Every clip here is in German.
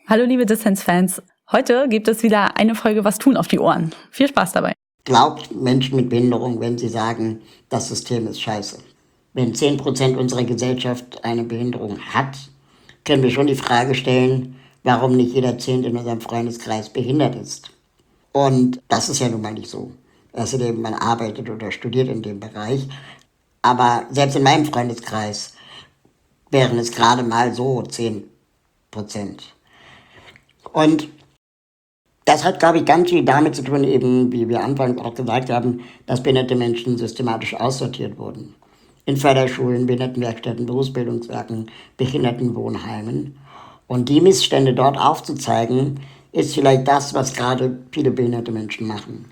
Hallo liebe Dissens-Fans, heute gibt es wieder eine Folge Was tun auf die Ohren. Viel Spaß dabei. Glaubt Menschen mit Behinderung, wenn sie sagen, das System ist scheiße. Wenn 10% unserer Gesellschaft eine Behinderung hat, können wir schon die Frage stellen, warum nicht jeder Zehnte in unserem Freundeskreis behindert ist. Und das ist ja nun mal nicht so. Außerdem, man arbeitet oder studiert in dem Bereich. Aber selbst in meinem Freundeskreis wären es gerade mal so 10%. Und das hat, glaube ich, ganz viel damit zu tun, eben, wie wir anfangs auch gesagt haben, dass behinderte Menschen systematisch aussortiert wurden. In Förderschulen, Behindertenwerkstätten, Berufsbildungswerken, Behindertenwohnheimen. Und die Missstände dort aufzuzeigen, ist vielleicht das, was gerade viele behinderte Menschen machen.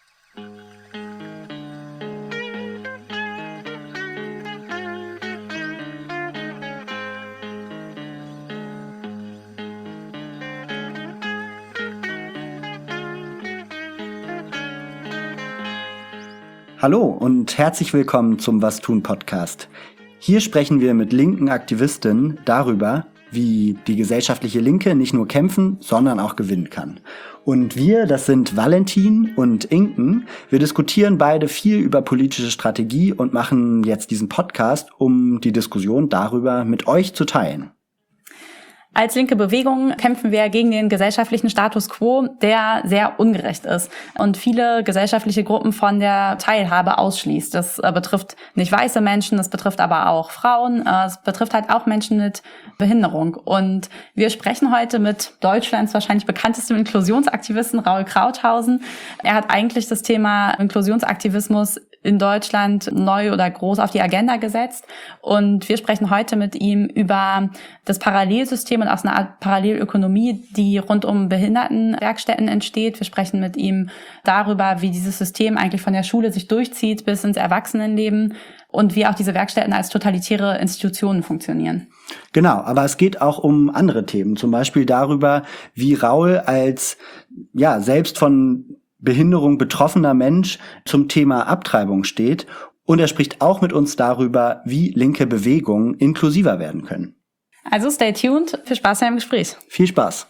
Hallo und herzlich willkommen zum Was tun Podcast. Hier sprechen wir mit linken Aktivistinnen darüber, wie die gesellschaftliche Linke nicht nur kämpfen, sondern auch gewinnen kann. Und wir, das sind Valentin und Inken, wir diskutieren beide viel über politische Strategie und machen jetzt diesen Podcast, um die Diskussion darüber mit euch zu teilen. Als linke Bewegung kämpfen wir gegen den gesellschaftlichen Status quo, der sehr ungerecht ist und viele gesellschaftliche Gruppen von der Teilhabe ausschließt. Das betrifft nicht weiße Menschen, das betrifft aber auch Frauen, es betrifft halt auch Menschen mit Behinderung. Und wir sprechen heute mit Deutschlands wahrscheinlich bekanntestem Inklusionsaktivisten Raul Krauthausen. Er hat eigentlich das Thema Inklusionsaktivismus in Deutschland neu oder groß auf die Agenda gesetzt. Und wir sprechen heute mit ihm über das Parallelsystem und aus einer Art Parallelökonomie, die rund um Behindertenwerkstätten entsteht. Wir sprechen mit ihm darüber, wie dieses System eigentlich von der Schule sich durchzieht bis ins Erwachsenenleben und wie auch diese Werkstätten als totalitäre Institutionen funktionieren. Genau, aber es geht auch um andere Themen, zum Beispiel darüber, wie Raul als selbst von Behinderung betroffener Mensch zum Thema Abtreibung steht. Und er spricht auch mit uns darüber, wie linke Bewegungen inklusiver werden können. Also stay tuned, viel Spaß beim Gespräch. Viel Spaß.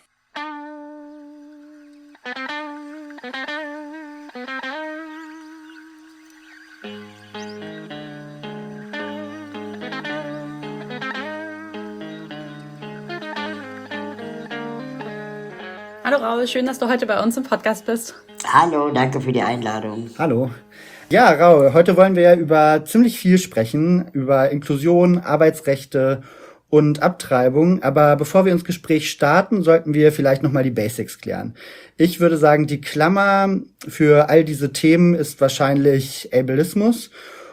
Hallo Raul, schön, dass du heute bei uns im Podcast bist. Hallo, danke für die Einladung. Hallo. Ja, Raul, heute wollen wir über ziemlich viel sprechen, über Inklusion, Arbeitsrechte und Abtreibung. Aber bevor wir ins Gespräch starten, sollten wir vielleicht nochmal die Basics klären. Ich würde sagen, die Klammer für all diese Themen ist wahrscheinlich Ableismus.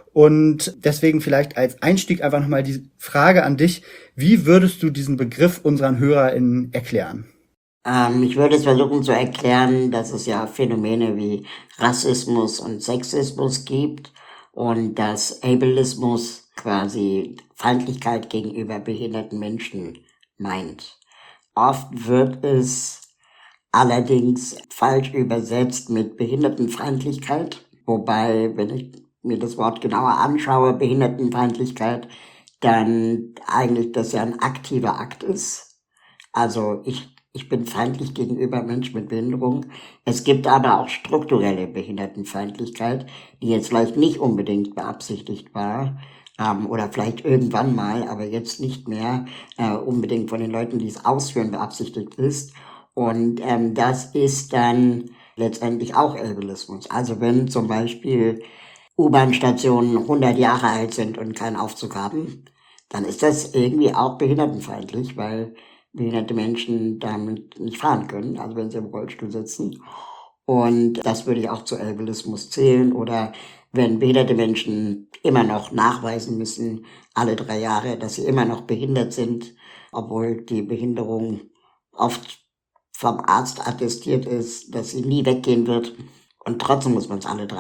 Und deswegen vielleicht als Einstieg einfach nochmal die Frage an dich, wie würdest du diesen Begriff unseren HörerInnen erklären? Ich würde es versuchen zu erklären, dass es ja Phänomene wie Rassismus und Sexismus gibt und dass Ableismus quasi Feindlichkeit gegenüber behinderten Menschen meint. Oft wird es allerdings falsch übersetzt mit Behindertenfeindlichkeit, wobei, wenn ich mir das Wort genauer anschaue, Behindertenfeindlichkeit, dann eigentlich das ja ein aktiver Akt ist. Also ich bin feindlich gegenüber Menschen mit Behinderung. Es gibt aber auch strukturelle Behindertenfeindlichkeit, die jetzt vielleicht nicht unbedingt beabsichtigt war, oder vielleicht irgendwann mal, aber jetzt nicht mehr unbedingt von den Leuten, die es ausführen, beabsichtigt ist. Und das ist dann letztendlich auch Ableismus. Also wenn zum Beispiel U-Bahn-Stationen 100 Jahre alt sind und keinen Aufzug haben, dann ist das irgendwie auch behindertenfeindlich, weil behinderte Menschen damit nicht fahren können, also wenn sie im Rollstuhl sitzen. Und das würde ich auch zu Ableismus zählen. Oder wenn behinderte Menschen immer noch nachweisen müssen, alle 3 Jahre, dass sie immer noch behindert sind, obwohl die Behinderung oft vom Arzt attestiert ist, dass sie nie weggehen wird. Und trotzdem muss man es alle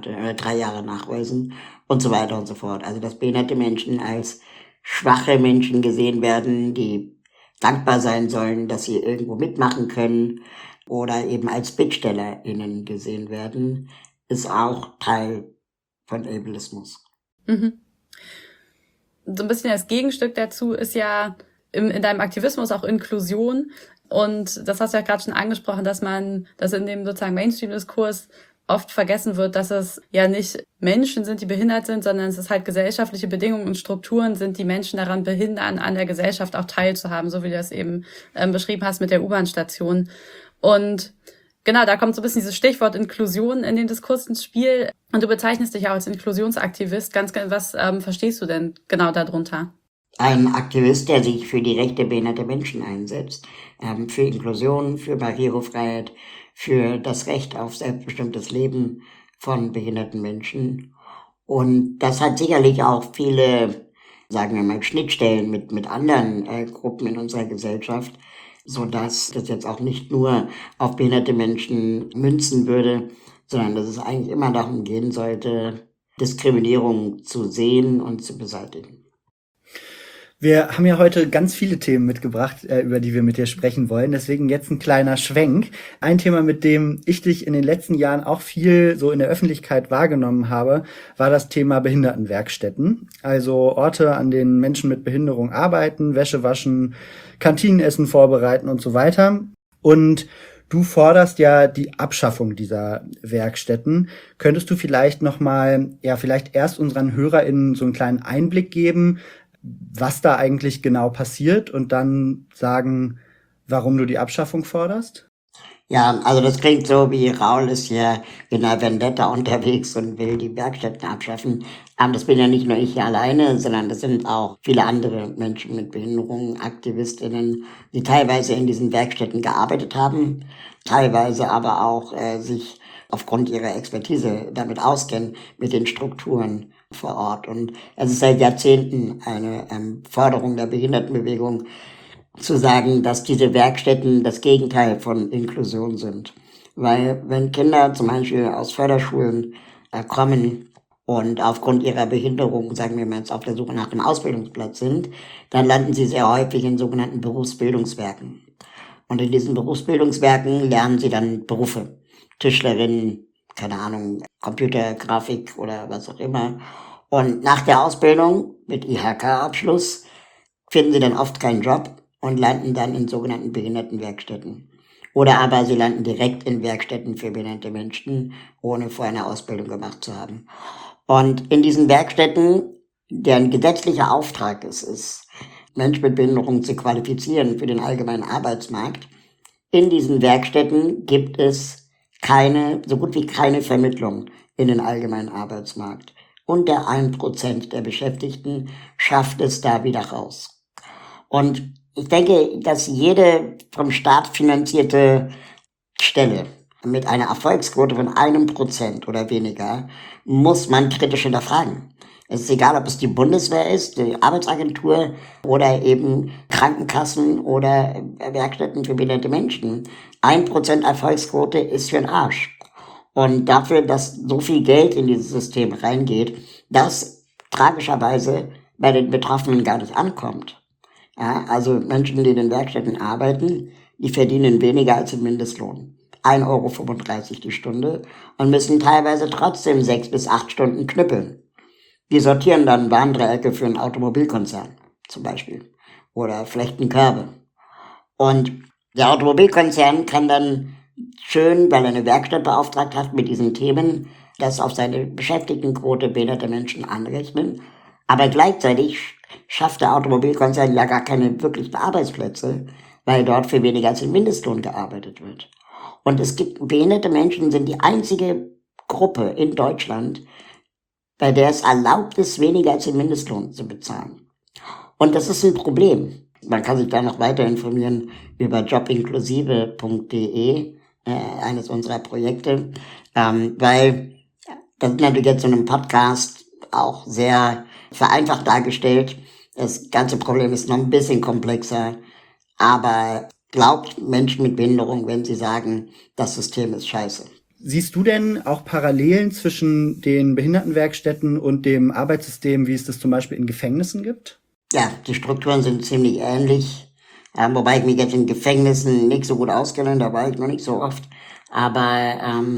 3 Jahre nachweisen und so weiter und so fort. Also dass behinderte Menschen als schwache Menschen gesehen werden, die dankbar sein sollen, dass sie irgendwo mitmachen können oder eben als BittstellerInnen gesehen werden, ist auch Teil von Ableismus. Mhm. So ein bisschen das Gegenstück dazu ist ja in deinem Aktivismus auch Inklusion. Und das hast du ja gerade schon angesprochen, dass in dem sozusagen Mainstream-Diskurs oft vergessen wird, dass es ja nicht Menschen sind, die behindert sind, sondern es ist halt gesellschaftliche Bedingungen und Strukturen sind, die Menschen daran behindern, an der Gesellschaft auch teilzuhaben, so wie du das eben beschrieben hast mit der U-Bahn-Station. Und genau, da kommt so ein bisschen dieses Stichwort Inklusion in den Diskurs ins Spiel. Und du bezeichnest dich ja als Inklusionsaktivist. Was verstehst du denn genau darunter? Ein Aktivist, der sich für die Rechte behinderter Menschen einsetzt, für Inklusion, für Barrierefreiheit, für das Recht auf selbstbestimmtes Leben von behinderten Menschen. Und das hat sicherlich auch viele, sagen wir mal, Schnittstellen mit anderen Gruppen in unserer Gesellschaft, so dass das jetzt auch nicht nur auf behinderte Menschen münzen würde, sondern dass es eigentlich immer darum gehen sollte, Diskriminierung zu sehen und zu beseitigen. Wir haben ja heute ganz viele Themen mitgebracht, über die wir mit dir sprechen wollen. Deswegen jetzt ein kleiner Schwenk. Ein Thema, mit dem ich dich in den letzten Jahren auch viel so in der Öffentlichkeit wahrgenommen habe, war das Thema Behindertenwerkstätten. Also Orte, an denen Menschen mit Behinderung arbeiten, Wäsche waschen, Kantinenessen vorbereiten und so weiter. Und du forderst ja die Abschaffung dieser Werkstätten. Könntest du vielleicht nochmal, vielleicht erst unseren HörerInnen so einen kleinen Einblick geben, was da eigentlich genau passiert und dann sagen, warum du die Abschaffung forderst? Ja, also das klingt so, wie Raul ist hier in einer Vendetta unterwegs und will die Werkstätten abschaffen. Aber das bin ja nicht nur ich hier alleine, sondern das sind auch viele andere Menschen mit Behinderungen, AktivistInnen, die teilweise in diesen Werkstätten gearbeitet haben, teilweise aber auch sich aufgrund ihrer Expertise damit auskennen, mit den Strukturen vor Ort. Und es ist seit Jahrzehnten eine Forderung der Behindertenbewegung, zu sagen, dass diese Werkstätten das Gegenteil von Inklusion sind. Weil wenn Kinder zum Beispiel aus Förderschulen kommen und aufgrund ihrer Behinderung, sagen wir mal jetzt, auf der Suche nach einem Ausbildungsplatz sind, dann landen sie sehr häufig in sogenannten Berufsbildungswerken. Und in diesen Berufsbildungswerken lernen sie dann Berufe. Tischlerin, keine Ahnung, Computergrafik oder was auch immer. Und nach der Ausbildung mit IHK-Abschluss finden sie dann oft keinen Job und landen dann in sogenannten Behindertenwerkstätten. Oder aber sie landen direkt in Werkstätten für behinderte Menschen, ohne vorher eine Ausbildung gemacht zu haben. Und in diesen Werkstätten, deren gesetzlicher Auftrag es ist, Menschen mit Behinderung zu qualifizieren für den allgemeinen Arbeitsmarkt, in diesen Werkstätten gibt es so gut wie keine Vermittlung in den allgemeinen Arbeitsmarkt. Unter 1% der Beschäftigten schafft es da wieder raus. Und ich denke, dass jede vom Staat finanzierte Stelle mit einer Erfolgsquote von 1% oder weniger muss man kritisch hinterfragen. Es ist egal, ob es die Bundeswehr ist, die Arbeitsagentur oder eben Krankenkassen oder Werkstätten für behinderte Menschen. 1% Erfolgsquote ist für den Arsch. Und dafür, dass so viel Geld in dieses System reingeht, das tragischerweise bei den Betroffenen gar nicht ankommt. Ja, also Menschen, die in den Werkstätten arbeiten, die verdienen weniger als den Mindestlohn. 1,35 € die Stunde und müssen teilweise trotzdem 6 bis 8 Stunden knüppeln. Die sortieren dann Warndreiecke für einen Automobilkonzern zum Beispiel oder flechten Körbe. Und der Automobilkonzern kann dann schön, weil er eine Werkstatt beauftragt hat mit diesen Themen, das auf seine Beschäftigtenquote behinderter Menschen anrechnen. Aber gleichzeitig schafft der Automobilkonzern ja gar keine wirklichen Arbeitsplätze, weil dort für weniger als den Mindestlohn gearbeitet wird. Und behinderte Menschen sind die einzige Gruppe in Deutschland, bei der es erlaubt ist, weniger als den Mindestlohn zu bezahlen. Und das ist ein Problem. Man kann sich da noch weiter informieren über jobinklusive.de, eines unserer Projekte, weil das ist natürlich jetzt in einem Podcast auch sehr vereinfacht dargestellt. Das ganze Problem ist noch ein bisschen komplexer, aber glaubt Menschen mit Behinderung, wenn sie sagen, das System ist scheiße. Siehst du denn auch Parallelen zwischen den Behindertenwerkstätten und dem Arbeitssystem, wie es das zum Beispiel in Gefängnissen gibt? Ja, die Strukturen sind ziemlich ähnlich, wobei ich mich jetzt in Gefängnissen nicht so gut auskenne, da war ich noch nicht so oft. Aber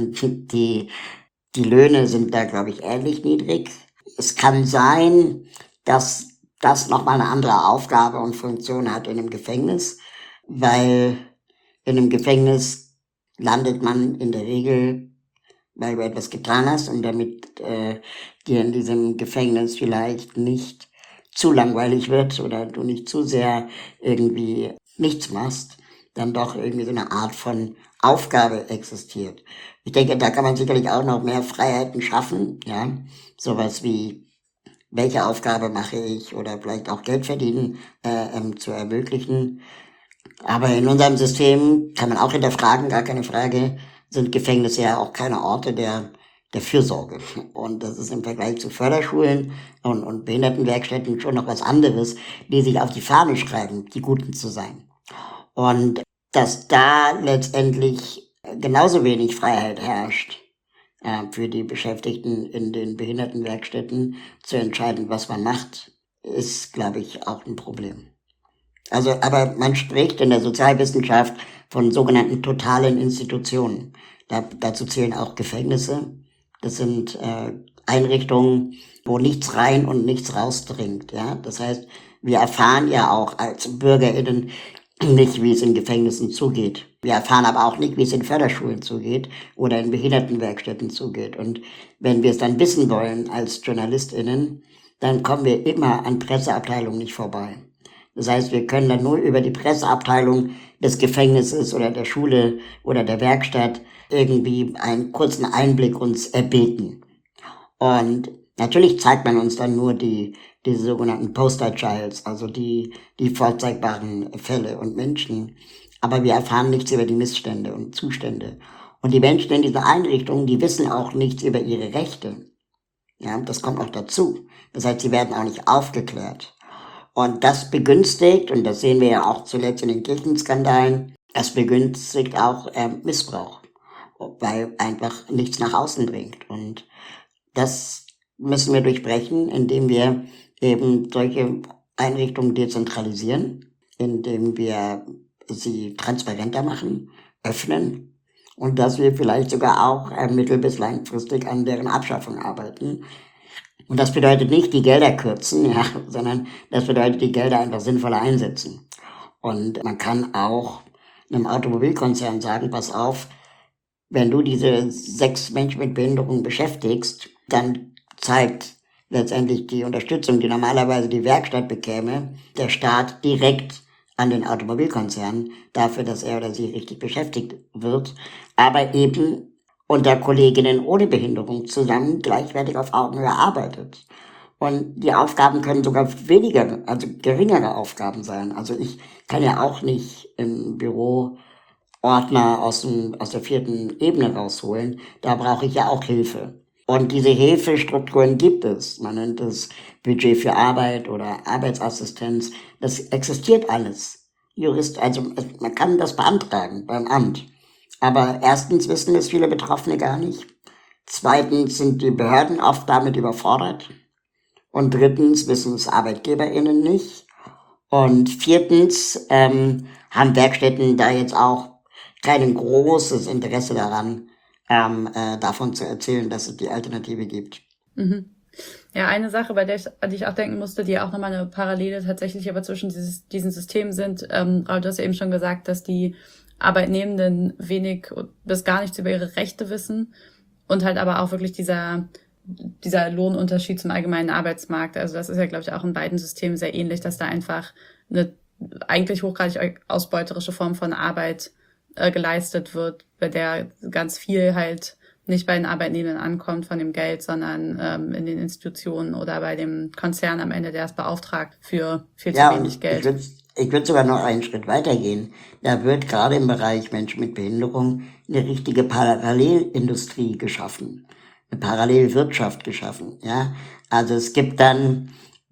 die Löhne sind da, glaube ich, ähnlich niedrig. Es kann sein, dass das nochmal eine andere Aufgabe und Funktion hat in einem Gefängnis, weil In einem Gefängnis landet man in der Regel, weil du etwas getan hast und damit dir in diesem Gefängnis vielleicht nicht zu langweilig wird oder du nicht zu sehr irgendwie nichts machst, dann doch irgendwie so eine Art von Aufgabe existiert. Ich denke, da kann man sicherlich auch noch mehr Freiheiten schaffen, ja, sowas wie, welche Aufgabe mache ich oder vielleicht auch Geld verdienen zu ermöglichen. Aber in unserem System kann man auch hinterfragen, gar keine Frage, sind Gefängnisse ja auch keine Orte der Fürsorge. Und das ist im Vergleich zu Förderschulen und Behindertenwerkstätten schon noch was anderes, die sich auf die Fahne schreiben, die Guten zu sein. Und dass da letztendlich genauso wenig Freiheit herrscht für die Beschäftigten in den Behindertenwerkstätten zu entscheiden, was man macht, ist, glaube ich, auch ein Problem. Also, aber man spricht in der Sozialwissenschaft von sogenannten totalen Institutionen. Dazu zählen auch Gefängnisse. Das sind Einrichtungen, wo nichts rein und nichts rausdringt. Ja, das heißt, wir erfahren ja auch als BürgerInnen nicht, wie es in Gefängnissen zugeht. Wir erfahren aber auch nicht, wie es in Förderschulen zugeht oder in Behindertenwerkstätten zugeht. Und wenn wir es dann wissen wollen als JournalistInnen, dann kommen wir immer an Presseabteilungen nicht vorbei. Das heißt, wir können dann nur über die Presseabteilung des Gefängnisses oder der Schule oder der Werkstatt irgendwie einen kurzen Einblick uns erbeten. Und natürlich zeigt man uns dann nur diese sogenannten Poster Childs, also die vorzeigbaren Fälle und Menschen. Aber wir erfahren nichts über die Missstände und Zustände. Und die Menschen in dieser Einrichtung, die wissen auch nichts über ihre Rechte. Ja, das kommt auch dazu. Das heißt, sie werden auch nicht aufgeklärt. Und das begünstigt, und das sehen wir ja auch zuletzt in den Kirchenskandalen, das begünstigt auch Missbrauch, weil einfach nichts nach außen dringt. Und das müssen wir durchbrechen, indem wir eben solche Einrichtungen dezentralisieren, indem wir sie transparenter machen, öffnen und dass wir vielleicht sogar auch mittel- bis langfristig an deren Abschaffung arbeiten. Und das bedeutet nicht die Gelder kürzen, ja, sondern das bedeutet die Gelder einfach sinnvoller einsetzen. Und man kann auch einem Automobilkonzern sagen, pass auf, wenn du diese 6 Menschen mit Behinderung beschäftigst, dann zeigt letztendlich die Unterstützung, die normalerweise die Werkstatt bekäme, der Staat direkt an den Automobilkonzern dafür, dass er oder sie richtig beschäftigt wird, aber eben unter Kolleginnen ohne Behinderung zusammen gleichwertig auf Augenhöhe arbeitet. Und die Aufgaben können sogar weniger, also geringere Aufgaben sein. Also ich kann ja auch nicht im Büro Ordner aus der 4. Ebene rausholen. Da brauche ich ja auch Hilfe. Und diese Hilfestrukturen gibt es. Man nennt es Budget für Arbeit oder Arbeitsassistenz. Das existiert alles. Also man kann das beantragen beim Amt. Aber erstens wissen es viele Betroffene gar nicht. Zweitens sind die Behörden oft damit überfordert. Und drittens wissen es ArbeitgeberInnen nicht. Und viertens haben Werkstätten da jetzt auch kein großes Interesse daran, davon zu erzählen, dass es die Alternative gibt. Mhm. Ja, eine Sache, an die ich auch denken musste, die auch nochmal eine Parallele tatsächlich aber zwischen diesen Systemen sind. Raul, du hast ja eben schon gesagt, dass die Arbeitnehmenden wenig bis gar nichts über ihre Rechte wissen und halt aber auch wirklich dieser Lohnunterschied zum allgemeinen Arbeitsmarkt. Also das ist ja, glaube ich, auch in beiden Systemen sehr ähnlich, dass da einfach eine eigentlich hochgradig ausbeuterische Form von Arbeit geleistet wird, bei der ganz viel halt nicht bei den Arbeitnehmern ankommt von dem Geld, sondern in den Institutionen oder bei dem Konzern am Ende, der es beauftragt für viel zu wenig Geld. Ich würde sogar noch einen Schritt weitergehen. Da wird gerade im Bereich Menschen mit Behinderung eine richtige Parallelindustrie geschaffen, eine Parallelwirtschaft geschaffen. Ja, also es gibt dann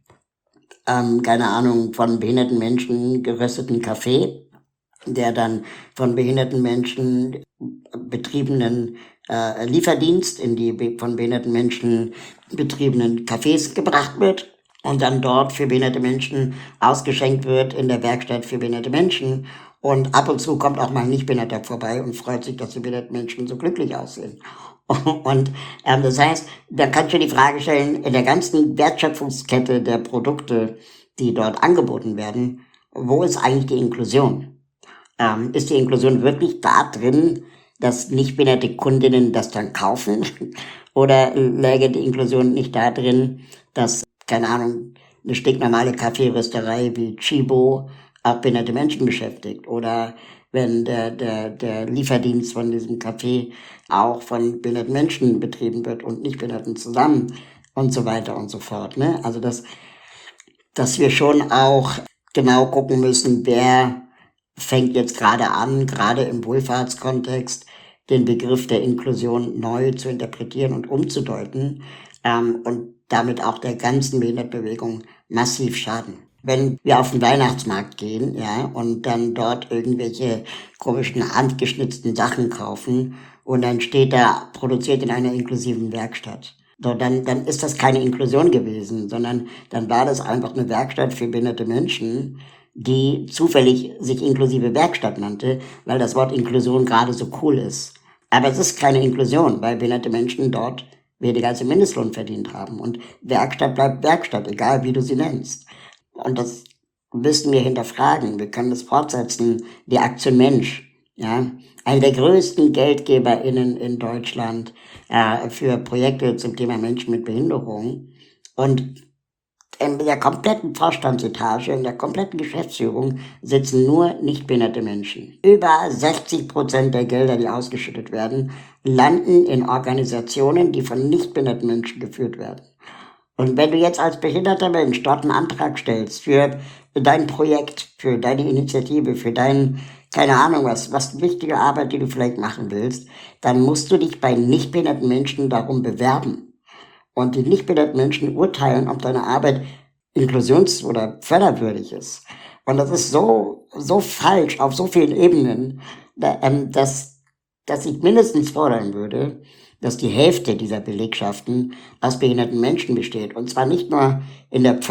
keine Ahnung, von behinderten Menschen gerösteten Kaffee, der dann von behinderten Menschen betriebenen Lieferdienst in die von behinderten Menschen betriebenen Cafés gebracht wird und dann dort für behinderte Menschen ausgeschenkt wird in der Werkstatt für behinderte Menschen. Und ab und zu kommt auch mal ein Nichtbehinderter vorbei und freut sich, dass die behinderten Menschen so glücklich aussehen. Und das heißt, da kannst du die Frage stellen, in der ganzen Wertschöpfungskette der Produkte, die dort angeboten werden, wo ist eigentlich die Inklusion? Ist die Inklusion wirklich da drin, dass nichtbehinderte Kundinnen das dann kaufen? Oder läge die Inklusion nicht da drin, dass, keine Ahnung, eine stinknormale Kaffeerösterei wie Chibo auch behinderte Menschen beschäftigt? Oder wenn der Lieferdienst von diesem Café auch von behinderten Menschen betrieben wird und Nichtbehinderten zusammen und so weiter und so fort. Ne? Also dass wir schon auch genau gucken müssen, wer fängt jetzt gerade an, gerade im Wohlfahrtskontext, den Begriff der Inklusion neu zu interpretieren und umzudeuten und damit auch der ganzen Behindertenbewegung massiv schaden. Wenn wir auf den Weihnachtsmarkt gehen, ja, und dann dort irgendwelche komischen handgeschnitzten Sachen kaufen und dann steht da, produziert in einer inklusiven Werkstatt. So, dann ist das keine Inklusion gewesen, sondern dann war das einfach eine Werkstatt für behinderte Menschen, die zufällig sich inklusive Werkstatt nannte, weil das Wort Inklusion gerade so cool ist. Aber es ist keine Inklusion, weil behinderte Menschen dort weniger als den Mindestlohn verdient haben. Und Werkstatt bleibt Werkstatt, egal wie du sie nennst. Und das müssen wir hinterfragen. Wir können das fortsetzen. Die Aktion Mensch, ja, eine der größten GeldgeberInnen in Deutschland für Projekte zum Thema Menschen mit Behinderung. Und in der kompletten Vorstandsetage, in der kompletten Geschäftsführung sitzen nur nichtbehinderte Menschen. Über 60% der Gelder, die ausgeschüttet werden, landen in Organisationen, die von nichtbehinderten Menschen geführt werden. Und wenn du jetzt als behinderter Mensch dort einen Antrag stellst für dein Projekt, für deine Initiative, für dein, keine Ahnung was wichtige Arbeit, die du vielleicht machen willst, dann musst du dich bei nichtbehinderten Menschen darum bewerben. Und die nichtbehinderten Menschen urteilen, ob deine Arbeit inklusions- oder förderwürdig ist. Und das ist so falsch auf so vielen Ebenen, dass ich mindestens fordern würde, dass die Hälfte dieser Belegschaften aus behinderten Menschen besteht. Und zwar nicht nur in der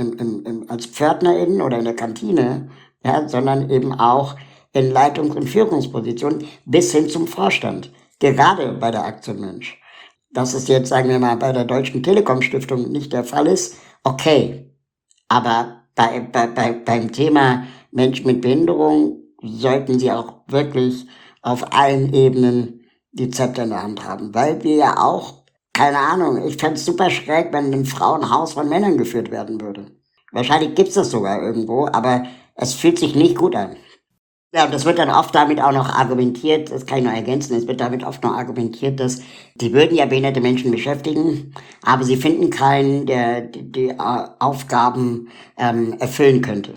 als PförtnerInnen oder in der Kantine, ja, sondern eben auch in Leitungs- und Führungspositionen bis hin zum Vorstand. Gerade bei der Aktion Mensch. Dass es jetzt, sagen wir mal, bei der Deutschen Telekom Stiftung nicht der Fall ist, okay. Aber beim Thema Menschen mit Behinderung sollten sie auch wirklich auf allen Ebenen die Zepter in der Hand haben. Weil wir ja auch, keine Ahnung, ich fände es super schräg, wenn ein Frauenhaus von Männern geführt werden würde. Wahrscheinlich gibt's das sogar irgendwo, aber es fühlt sich nicht gut an. Ja, und das wird dann oft damit auch noch argumentiert, das kann ich noch ergänzen, es wird damit oft noch argumentiert, dass die würden ja behinderte Menschen beschäftigen, aber sie finden keinen, der die Aufgaben erfüllen könnte.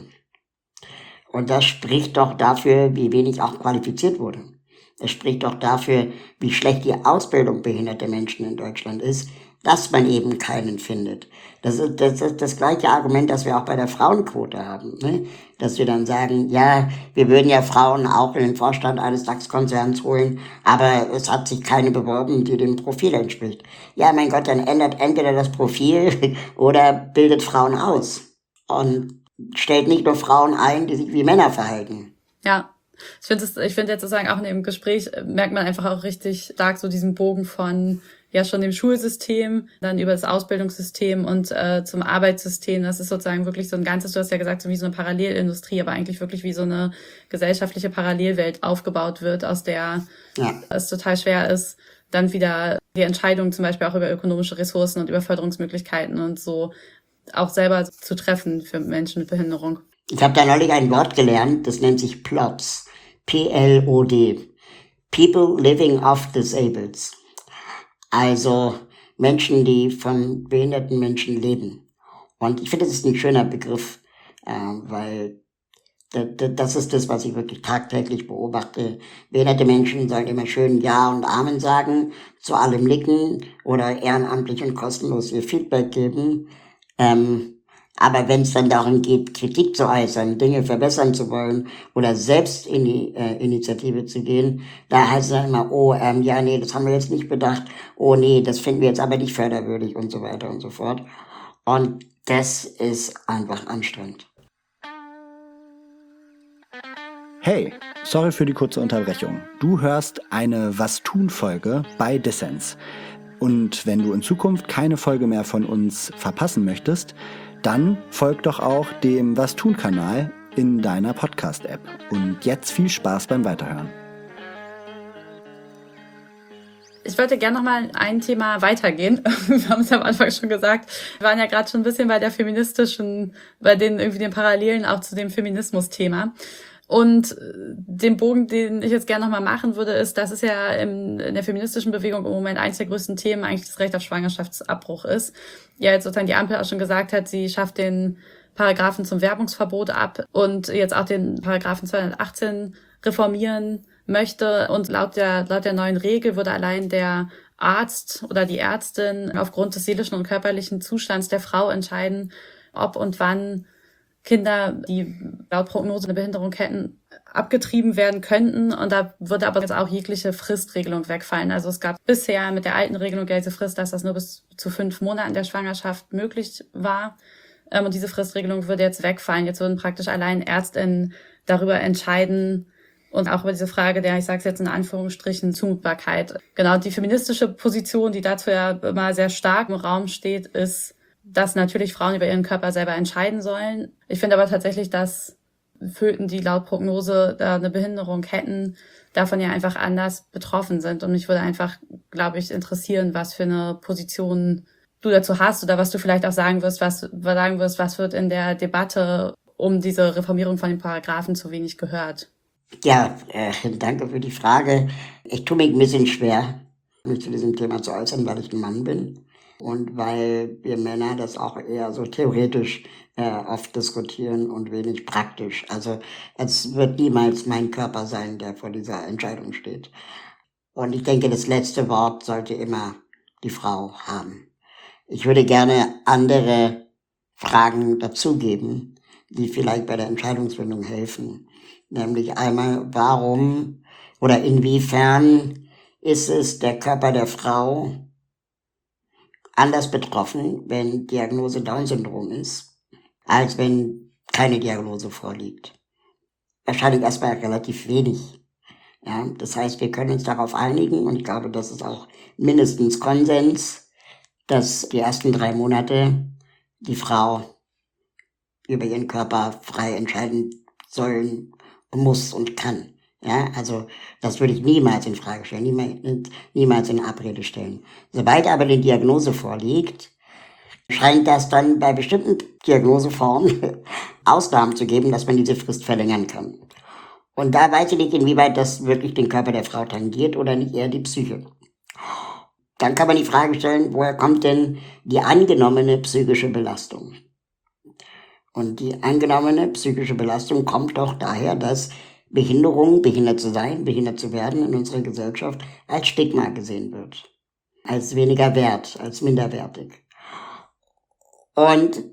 Und das spricht doch dafür, wie wenig auch qualifiziert wurde. Es spricht doch dafür, wie schlecht die Ausbildung behinderter Menschen in Deutschland ist, dass man eben keinen findet. Das ist das gleiche Argument, das wir auch bei der Frauenquote haben, ne? Dass wir dann sagen, ja, wir würden ja Frauen auch in den Vorstand eines DAX-Konzerns holen, aber es hat sich keine beworben, die dem Profil entspricht. Ja, mein Gott, dann ändert entweder das Profil oder bildet Frauen aus und stellt nicht nur Frauen ein, die sich wie Männer verhalten. Ja. Ich finde jetzt sozusagen auch in dem Gespräch merkt man einfach auch richtig stark so diesen Bogen von ja schon dem Schulsystem, dann über das Ausbildungssystem und zum Arbeitssystem. Das ist sozusagen wirklich so ein ganzes, du hast ja gesagt, so wie so eine Parallelindustrie, aber eigentlich wirklich wie so eine gesellschaftliche Parallelwelt aufgebaut wird, aus der es total schwer ist, dann wieder die Entscheidungen zum Beispiel auch über ökonomische Ressourcen und über Förderungsmöglichkeiten und so auch selber zu treffen für Menschen mit Behinderung. Ich habe da neulich ein Wort gelernt, das nennt sich PLODs. P-L-O-D. People Living Off Disableds. Also Menschen, die von behinderten Menschen leben. Und ich finde, das ist ein schöner Begriff, weil das ist das, was ich wirklich tagtäglich beobachte. Behinderte Menschen sollen immer schön Ja und Amen sagen, zu allem nicken oder ehrenamtlich und kostenlos ihr Feedback geben. Aber wenn es dann darum geht, Kritik zu äußern, Dinge verbessern zu wollen oder selbst in die Initiative zu gehen, da heißt es dann immer, ja, nee, das haben wir jetzt nicht bedacht, oh nee, das finden wir jetzt aber nicht förderwürdig und so weiter und so fort. Und das ist einfach anstrengend. Hey, sorry für die kurze Unterbrechung. Du hörst eine Was-Tun-Folge bei Dissens. Und wenn du in Zukunft keine Folge mehr von uns verpassen möchtest, dann folg doch auch dem Was-Tun-Kanal in deiner Podcast-App. Und jetzt viel Spaß beim Weiterhören. Ich wollte gerne nochmal ein Thema weitergehen. Wir haben es am Anfang schon gesagt. Wir waren ja gerade schon ein bisschen bei den Parallelen auch zu dem Feminismus-Thema. Und den Bogen, den ich jetzt gerne nochmal machen würde, ist, dass es ja in der feministischen Bewegung im Moment eines der größten Themen eigentlich das Recht auf Schwangerschaftsabbruch ist. Ja, jetzt sozusagen die Ampel auch schon gesagt hat, sie schafft den Paragraphen zum Werbungsverbot ab und jetzt auch den Paragraphen 218 reformieren möchte. Und laut der neuen Regel würde allein der Arzt oder die Ärztin aufgrund des seelischen und körperlichen Zustands der Frau entscheiden, ob und wann Kinder, die laut Prognose eine Behinderung hätten, abgetrieben werden könnten. Und da würde aber jetzt auch jegliche Fristregelung wegfallen. Also es gab bisher mit der alten Regelung diese Frist, dass das nur bis zu 5 Monaten der Schwangerschaft möglich war. Und diese Fristregelung würde jetzt wegfallen. Jetzt würden praktisch allein ÄrztInnen darüber entscheiden und auch über diese Frage der, ich sage es jetzt in Anführungsstrichen, Zumutbarkeit. Genau, die feministische Position, die dazu ja immer sehr stark im Raum steht, ist, dass natürlich Frauen über ihren Körper selber entscheiden sollen. Ich finde aber tatsächlich, dass Föten, die laut Prognose da eine Behinderung hätten, davon ja einfach anders betroffen sind. Und mich würde einfach, glaube ich, interessieren, was für eine Position du dazu hast oder was du vielleicht auch sagen wirst, was wird in der Debatte um diese Reformierung von den Paragraphen zu wenig gehört. Ja, danke für die Frage. Ich tue mich ein bisschen schwer, mich zu diesem Thema zu äußern, weil ich ein Mann bin. Und weil wir Männer das auch eher so theoretisch oft diskutieren und wenig praktisch. Also es wird niemals mein Körper sein, der vor dieser Entscheidung steht. Und ich denke, das letzte Wort sollte immer die Frau haben. Ich würde gerne andere Fragen dazugeben, die vielleicht bei der Entscheidungsfindung helfen. Nämlich einmal, warum oder inwiefern ist es der Körper der Frau anders betroffen, wenn Diagnose Down-Syndrom ist, als wenn keine Diagnose vorliegt. Wahrscheinlich erstmal relativ wenig. Ja, das heißt, wir können uns darauf einigen und ich glaube, das ist auch mindestens Konsens, dass die ersten 3 Monate die Frau über ihren Körper frei entscheiden sollen, muss und kann. Ja, also das würde ich niemals in Frage stellen, niemals in Abrede stellen. Sobald aber die Diagnose vorliegt, scheint das dann bei bestimmten Diagnoseformen Ausnahmen zu geben, dass man diese Frist verlängern kann. Und da weiß ich nicht, inwieweit das wirklich den Körper der Frau tangiert oder nicht eher die Psyche. Dann kann man die Frage stellen, woher kommt denn die angenommene psychische Belastung? Und die angenommene psychische Belastung kommt doch daher, dass Behinderung, behindert zu sein, behindert zu werden in unserer Gesellschaft als Stigma gesehen wird. Als weniger wert, als minderwertig. Und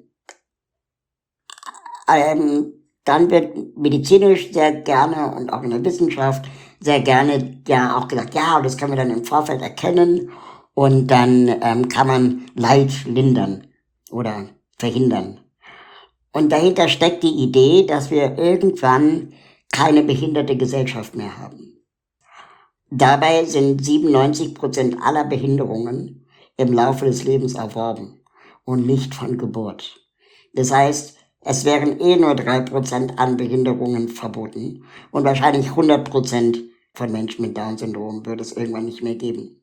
dann wird medizinisch sehr gerne und auch in der Wissenschaft sehr gerne ja auch gesagt, ja, das können wir dann im Vorfeld erkennen und dann kann man Leid lindern oder verhindern. Und dahinter steckt die Idee, dass wir irgendwann keine behinderte Gesellschaft mehr haben. Dabei sind 97% aller Behinderungen im Laufe des Lebens erworben und nicht von Geburt. Das heißt, es wären nur 3% an Behinderungen verboten und wahrscheinlich 100% von Menschen mit Down-Syndrom würde es irgendwann nicht mehr geben.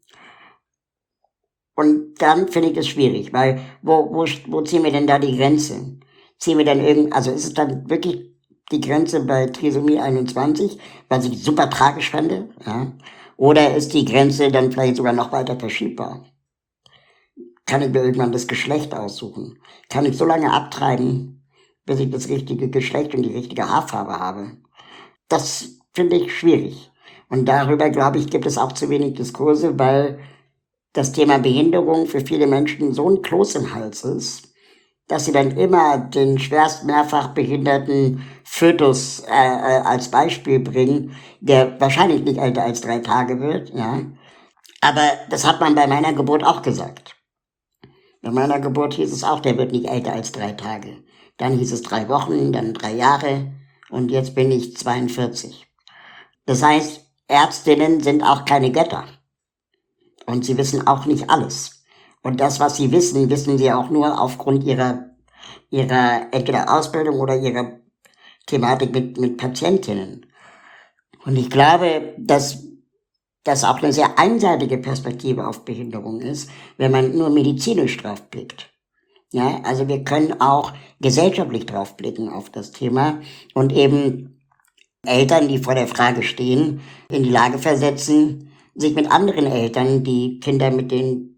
Und dann finde ich es schwierig, weil wo ziehen wir denn da die Grenze? Ziehen wir dann also ist es dann wirklich die Grenze bei Trisomie 21, was ich super tragisch fände, ja? Oder ist die Grenze dann vielleicht sogar noch weiter verschiebbar? Kann ich mir irgendwann das Geschlecht aussuchen? Kann ich so lange abtreiben, bis ich das richtige Geschlecht und die richtige Haarfarbe habe? Das finde ich schwierig. Und darüber, glaube ich, gibt es auch zu wenig Diskurse, weil das Thema Behinderung für viele Menschen so ein Kloß im Hals ist, dass sie dann immer den schwerst mehrfach behinderten Fötus als Beispiel bringen, der wahrscheinlich nicht älter als 3 Tage wird, ja. Aber das hat man bei meiner Geburt auch gesagt. Bei meiner Geburt hieß es auch, der wird nicht älter als 3 Tage. Dann hieß es 3 Wochen, dann 3 Jahre und jetzt bin ich 42. Das heißt, Ärztinnen sind auch keine Götter. Und sie wissen auch nicht alles. Und das, was sie wissen sie auch nur aufgrund ihrer entweder Ausbildung oder ihrer Thematik mit Patientinnen. Und ich glaube, dass das auch eine sehr einseitige Perspektive auf Behinderung ist, wenn man nur medizinisch drauf blickt. Ja, also wir können auch gesellschaftlich drauf blicken auf das Thema und eben Eltern, die vor der Frage stehen, in die Lage versetzen, sich mit anderen Eltern, die Kinder mit den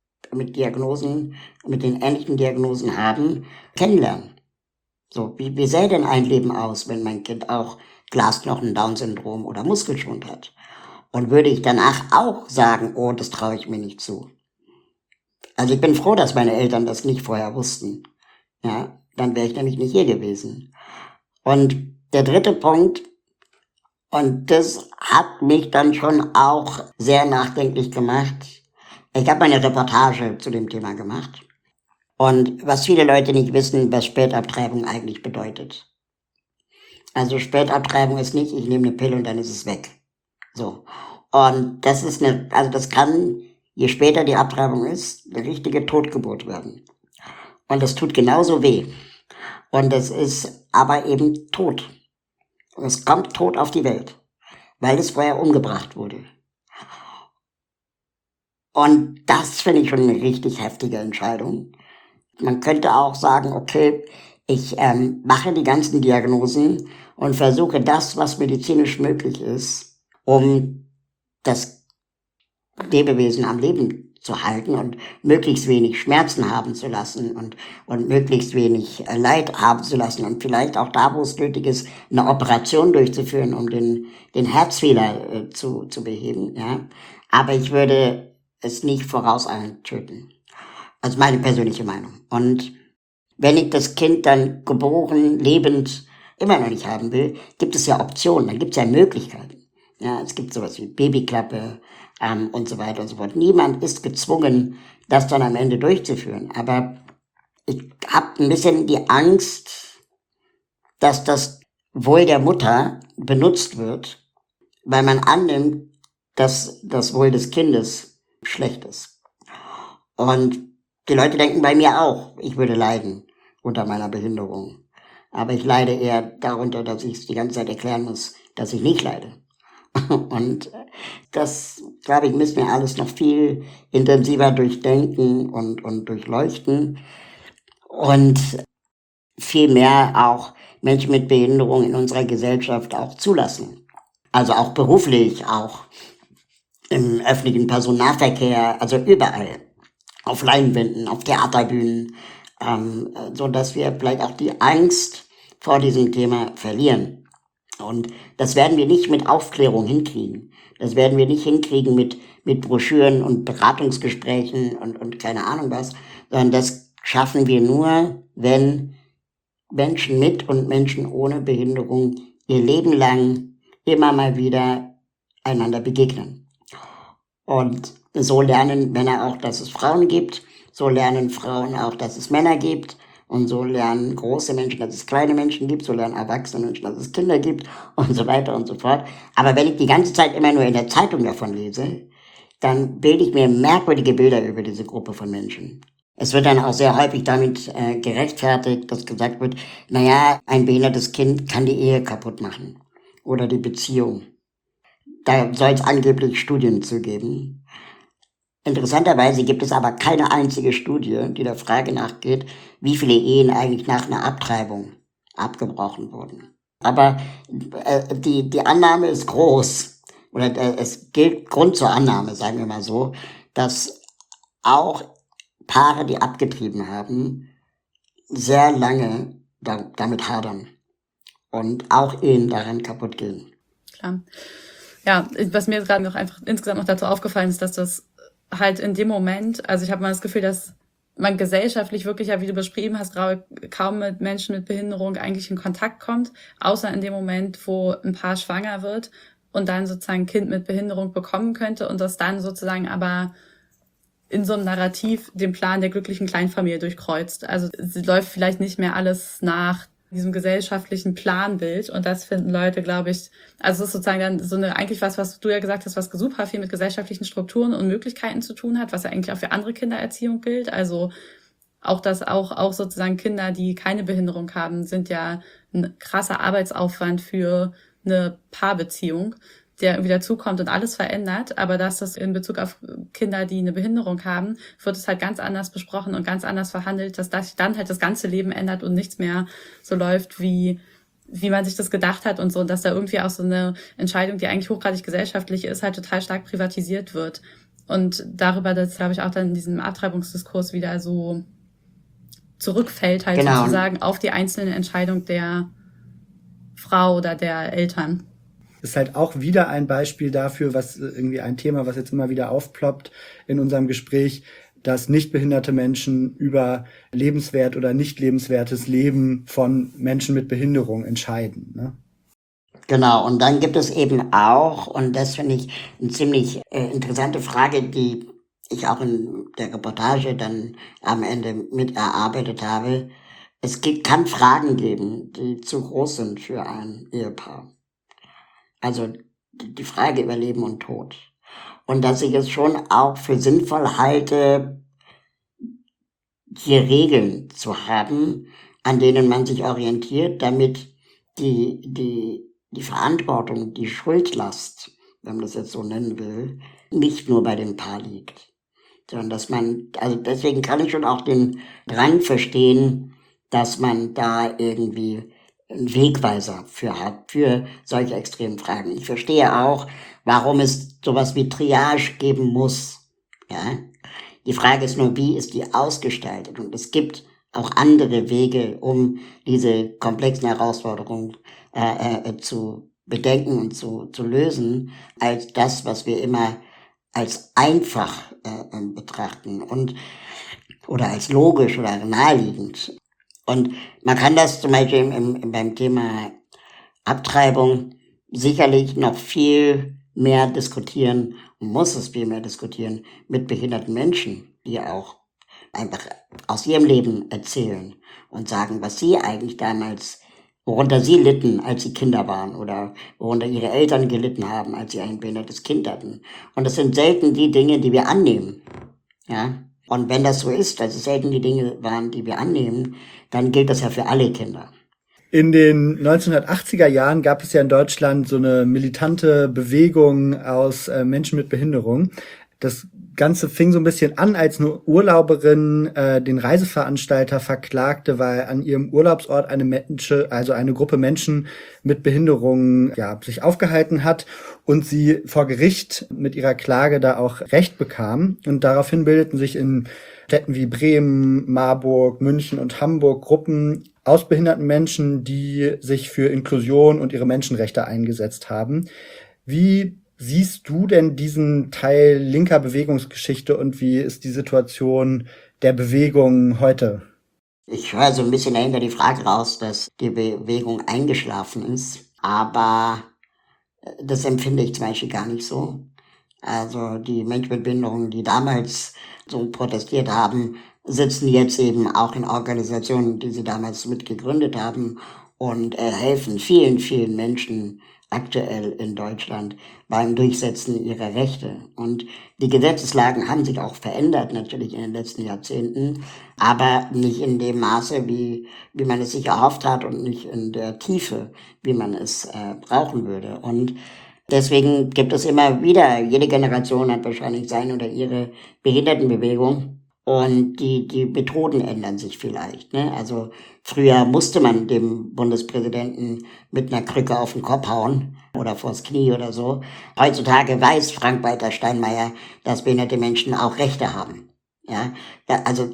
ähnlichen Diagnosen haben, kennenlernen. So, wie sähe denn ein Leben aus, wenn mein Kind auch Glasknochen, Down-Syndrom oder Muskelschwund hat? Und würde ich danach auch sagen, oh, das traue ich mir nicht zu. Also ich bin froh, dass meine Eltern das nicht vorher wussten. Ja, dann wäre ich nämlich nicht hier gewesen. Und der dritte Punkt, und das hat mich dann schon auch sehr nachdenklich gemacht. Ich habe eine Reportage zu dem Thema gemacht. Und was viele Leute nicht wissen, was Spätabtreibung eigentlich bedeutet. Also Spätabtreibung ist nicht, ich nehme eine Pille und dann ist es weg. So. Und das kann, je später die Abtreibung ist, eine richtige Totgeburt werden. Und das tut genauso weh. Und es ist aber eben tot. Und es kommt tot auf die Welt, weil es vorher umgebracht wurde. Und das finde ich schon eine richtig heftige Entscheidung. Man könnte auch sagen, okay, ich mache die ganzen Diagnosen und versuche das, was medizinisch möglich ist, um das Lebewesen am Leben zu halten und möglichst wenig Schmerzen haben zu lassen und möglichst wenig Leid haben zu lassen und vielleicht auch da, wo es nötig ist, eine Operation durchzuführen, um den Herzfehler zu beheben. Ja. Aber ich würde es nicht vorauseilend töten. Also meine persönliche Meinung. Und wenn ich das Kind dann geboren, lebend immer noch nicht haben will, gibt es ja Optionen, dann gibt es ja Möglichkeiten. Ja, es gibt sowas wie Babyklappe und so weiter und so fort. Niemand ist gezwungen, das dann am Ende durchzuführen. Aber ich habe ein bisschen die Angst, dass das Wohl der Mutter benutzt wird, weil man annimmt, dass das Wohl des Kindes schlecht ist. Und die Leute denken bei mir auch, ich würde leiden unter meiner Behinderung. Aber ich leide eher darunter, dass ich es die ganze Zeit erklären muss, dass ich nicht leide. Und das, glaube ich, müssen wir alles noch viel intensiver durchdenken und durchleuchten. Und viel mehr auch Menschen mit Behinderung in unserer Gesellschaft auch zulassen. Also auch beruflich, auch im öffentlichen Personennahverkehr, also überall. Auf Leinwänden, auf Theaterbühnen, so dass wir vielleicht auch die Angst vor diesem Thema verlieren. Und das werden wir nicht mit Aufklärung hinkriegen. Das werden wir nicht hinkriegen mit Broschüren und Beratungsgesprächen und keine Ahnung was, sondern das schaffen wir nur, wenn Menschen mit und Menschen ohne Behinderung ihr Leben lang immer mal wieder einander begegnen. Und so lernen Männer auch, dass es Frauen gibt, so lernen Frauen auch, dass es Männer gibt. Und so lernen große Menschen, dass es kleine Menschen gibt, so lernen erwachsene Menschen, dass es Kinder gibt und so weiter und so fort. Aber wenn ich die ganze Zeit immer nur in der Zeitung davon lese, dann bilde ich mir merkwürdige Bilder über diese Gruppe von Menschen. Es wird dann auch sehr häufig damit gerechtfertigt, dass gesagt wird, naja, ein behindertes Kind kann die Ehe kaputt machen oder die Beziehung. Da soll es angeblich Studien zu geben. Interessanterweise gibt es aber keine einzige Studie, die der Frage nachgeht, wie viele Ehen eigentlich nach einer Abtreibung abgebrochen wurden. Aber die Annahme ist groß, oder es gilt Grund zur Annahme, sagen wir mal so, dass auch Paare, die abgetrieben haben, sehr lange damit hadern und auch Ehen daran kaputt gehen. Klar. Ja, was mir gerade noch einfach insgesamt noch dazu aufgefallen ist, dass das halt in dem Moment, also ich habe mal das Gefühl, dass man gesellschaftlich wirklich, ja, wie du beschrieben hast, kaum mit Menschen mit Behinderung eigentlich in Kontakt kommt, außer in dem Moment, wo ein Paar schwanger wird und dann sozusagen ein Kind mit Behinderung bekommen könnte und das dann sozusagen aber in so einem Narrativ den Plan der glücklichen Kleinfamilie durchkreuzt. Also es läuft vielleicht nicht mehr alles nach diesem gesellschaftlichen Planbild und das finden Leute, glaube ich, also es ist sozusagen dann so eine, eigentlich was du ja gesagt hast, was super viel mit gesellschaftlichen Strukturen und Möglichkeiten zu tun hat, was ja eigentlich auch für andere Kindererziehung gilt, also auch, dass auch sozusagen Kinder, die keine Behinderung haben, sind ja ein krasser Arbeitsaufwand für eine Paarbeziehung, der irgendwie dazukommt und alles verändert, aber dass das in Bezug auf Kinder, die eine Behinderung haben, wird es halt ganz anders besprochen und ganz anders verhandelt, dass das dann halt das ganze Leben ändert und nichts mehr so läuft, wie man sich das gedacht hat und so, und dass da irgendwie auch so eine Entscheidung, die eigentlich hochgradig gesellschaftlich ist, halt total stark privatisiert wird. Und darüber, das glaube ich auch dann in diesem Abtreibungsdiskurs wieder so zurückfällt, halt Genau. sozusagen auf die einzelne Entscheidung der Frau oder der Eltern. Ist halt auch wieder ein Beispiel dafür, was irgendwie ein Thema, was jetzt immer wieder aufploppt in unserem Gespräch, dass nichtbehinderte Menschen über lebenswert oder nicht lebenswertes Leben von Menschen mit Behinderung entscheiden. Ne? Genau, und dann gibt es eben auch, und das finde ich eine ziemlich interessante Frage, die ich auch in der Reportage dann am Ende mit erarbeitet habe. Kann Fragen geben, die zu groß sind für ein Ehepaar. Also die Frage über Leben und Tod. Und dass ich es schon auch für sinnvoll halte, hier Regeln zu haben, an denen man sich orientiert, damit die Verantwortung, die Schuldlast, wenn man das jetzt so nennen will, nicht nur bei dem Paar liegt. Sondern dass also deswegen kann ich schon auch den Drang verstehen, dass man da irgendwie einen Wegweiser für hat, für solche extremen Fragen. Ich verstehe auch, warum es sowas wie Triage geben muss. Ja? Die Frage ist nur, wie ist die ausgestaltet? Und es gibt auch andere Wege, um diese komplexen Herausforderungen zu bedenken und zu lösen, als das, was wir immer als einfach betrachten oder als logisch oder naheliegend. Und man kann das zum Beispiel beim Thema Abtreibung sicherlich noch viel mehr diskutieren und muss es viel mehr diskutieren mit behinderten Menschen, die auch einfach aus ihrem Leben erzählen und sagen, was sie eigentlich damals, worunter sie litten, als sie Kinder waren oder worunter ihre Eltern gelitten haben, als sie ein behindertes Kind hatten. Und das sind selten die Dinge, die wir annehmen. Ja? Und wenn das so ist, dass es selten die Dinge waren, die wir annehmen, dann gilt das ja für alle Kinder. In den 1980er Jahren gab es ja in Deutschland so eine militante Bewegung aus Menschen mit Behinderung. Das Ganze fing so ein bisschen an, als eine Urlauberin den Reiseveranstalter verklagte, weil an ihrem Urlaubsort eine Gruppe Menschen mit Behinderung sich aufgehalten hat und sie vor Gericht mit ihrer Klage da auch Recht bekam. Und daraufhin bildeten sich in Städten wie Bremen, Marburg, München und Hamburg Gruppen aus behinderten Menschen, die sich für Inklusion und ihre Menschenrechte eingesetzt haben. Wie siehst du denn diesen Teil linker Bewegungsgeschichte und wie ist die Situation der Bewegung heute? Ich höre so ein bisschen dahinter die Frage raus, dass die Bewegung eingeschlafen ist, aber das empfinde ich zum Beispiel gar nicht so. Also die Menschen mit Behinderung, die damals so protestiert haben, sitzen jetzt eben auch in Organisationen, die sie damals mitgegründet haben und helfen vielen, vielen Menschen aktuell in Deutschland beim Durchsetzen ihrer Rechte. Und die Gesetzeslagen haben sich auch verändert, natürlich in den letzten Jahrzehnten, aber nicht in dem Maße, wie man es sich erhofft hat und nicht in der Tiefe, wie man es brauchen würde. Und deswegen gibt es immer wieder, jede Generation hat wahrscheinlich seine oder ihre Behindertenbewegung. Und die Methoden ändern sich vielleicht. Ne? Also früher musste man dem Bundespräsidenten mit einer Krücke auf den Kopf hauen oder vors Knie oder so. Heutzutage weiß Frank-Walter Steinmeier, dass behinderte Menschen auch Rechte haben. Ja, also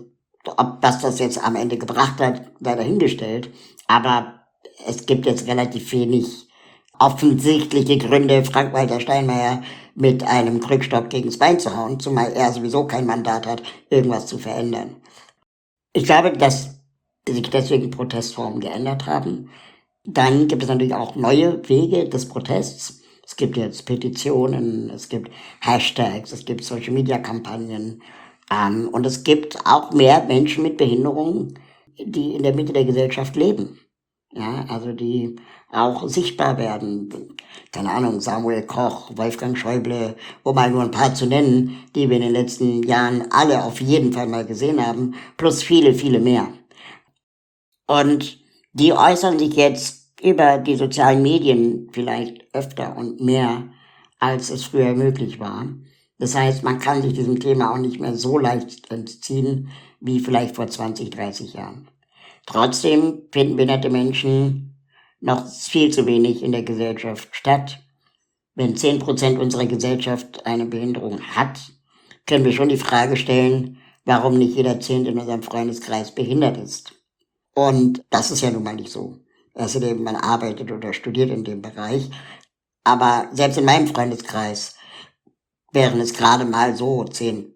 was das jetzt am Ende gebracht hat, sei dahingestellt. Aber es gibt jetzt relativ wenig offensichtliche Gründe, Frank-Walter Steinmeier mit einem Krückstock gegens Bein zu hauen, zumal er sowieso kein Mandat hat, irgendwas zu verändern. Ich glaube, dass sich deswegen Protestformen geändert haben. Dann gibt es natürlich auch neue Wege des Protests. Es gibt jetzt Petitionen, es gibt Hashtags, es gibt Social-Media-Kampagnen und es gibt auch mehr Menschen mit Behinderungen, die in der Mitte der Gesellschaft leben. Ja, also die auch sichtbar werden. Keine Ahnung, Samuel Koch, Wolfgang Schäuble, um mal nur ein paar zu nennen, die wir in den letzten Jahren alle auf jeden Fall mal gesehen haben, plus viele, viele mehr. Und Die äußern sich jetzt über die sozialen Medien vielleicht öfter und mehr, als es früher möglich war. Das heißt, man kann sich diesem Thema auch nicht mehr so leicht entziehen wie vielleicht vor 20, 30 Jahren. Trotzdem finden behinderte Menschen noch viel zu wenig in der Gesellschaft statt. Wenn 10% unserer Gesellschaft eine Behinderung hat, können wir schon die Frage stellen, warum nicht jeder Zehnte in unserem Freundeskreis behindert ist. Und das ist ja nun mal nicht so. Außerdem, man arbeitet oder studiert in dem Bereich. Aber selbst in meinem Freundeskreis wären es gerade mal so 10%.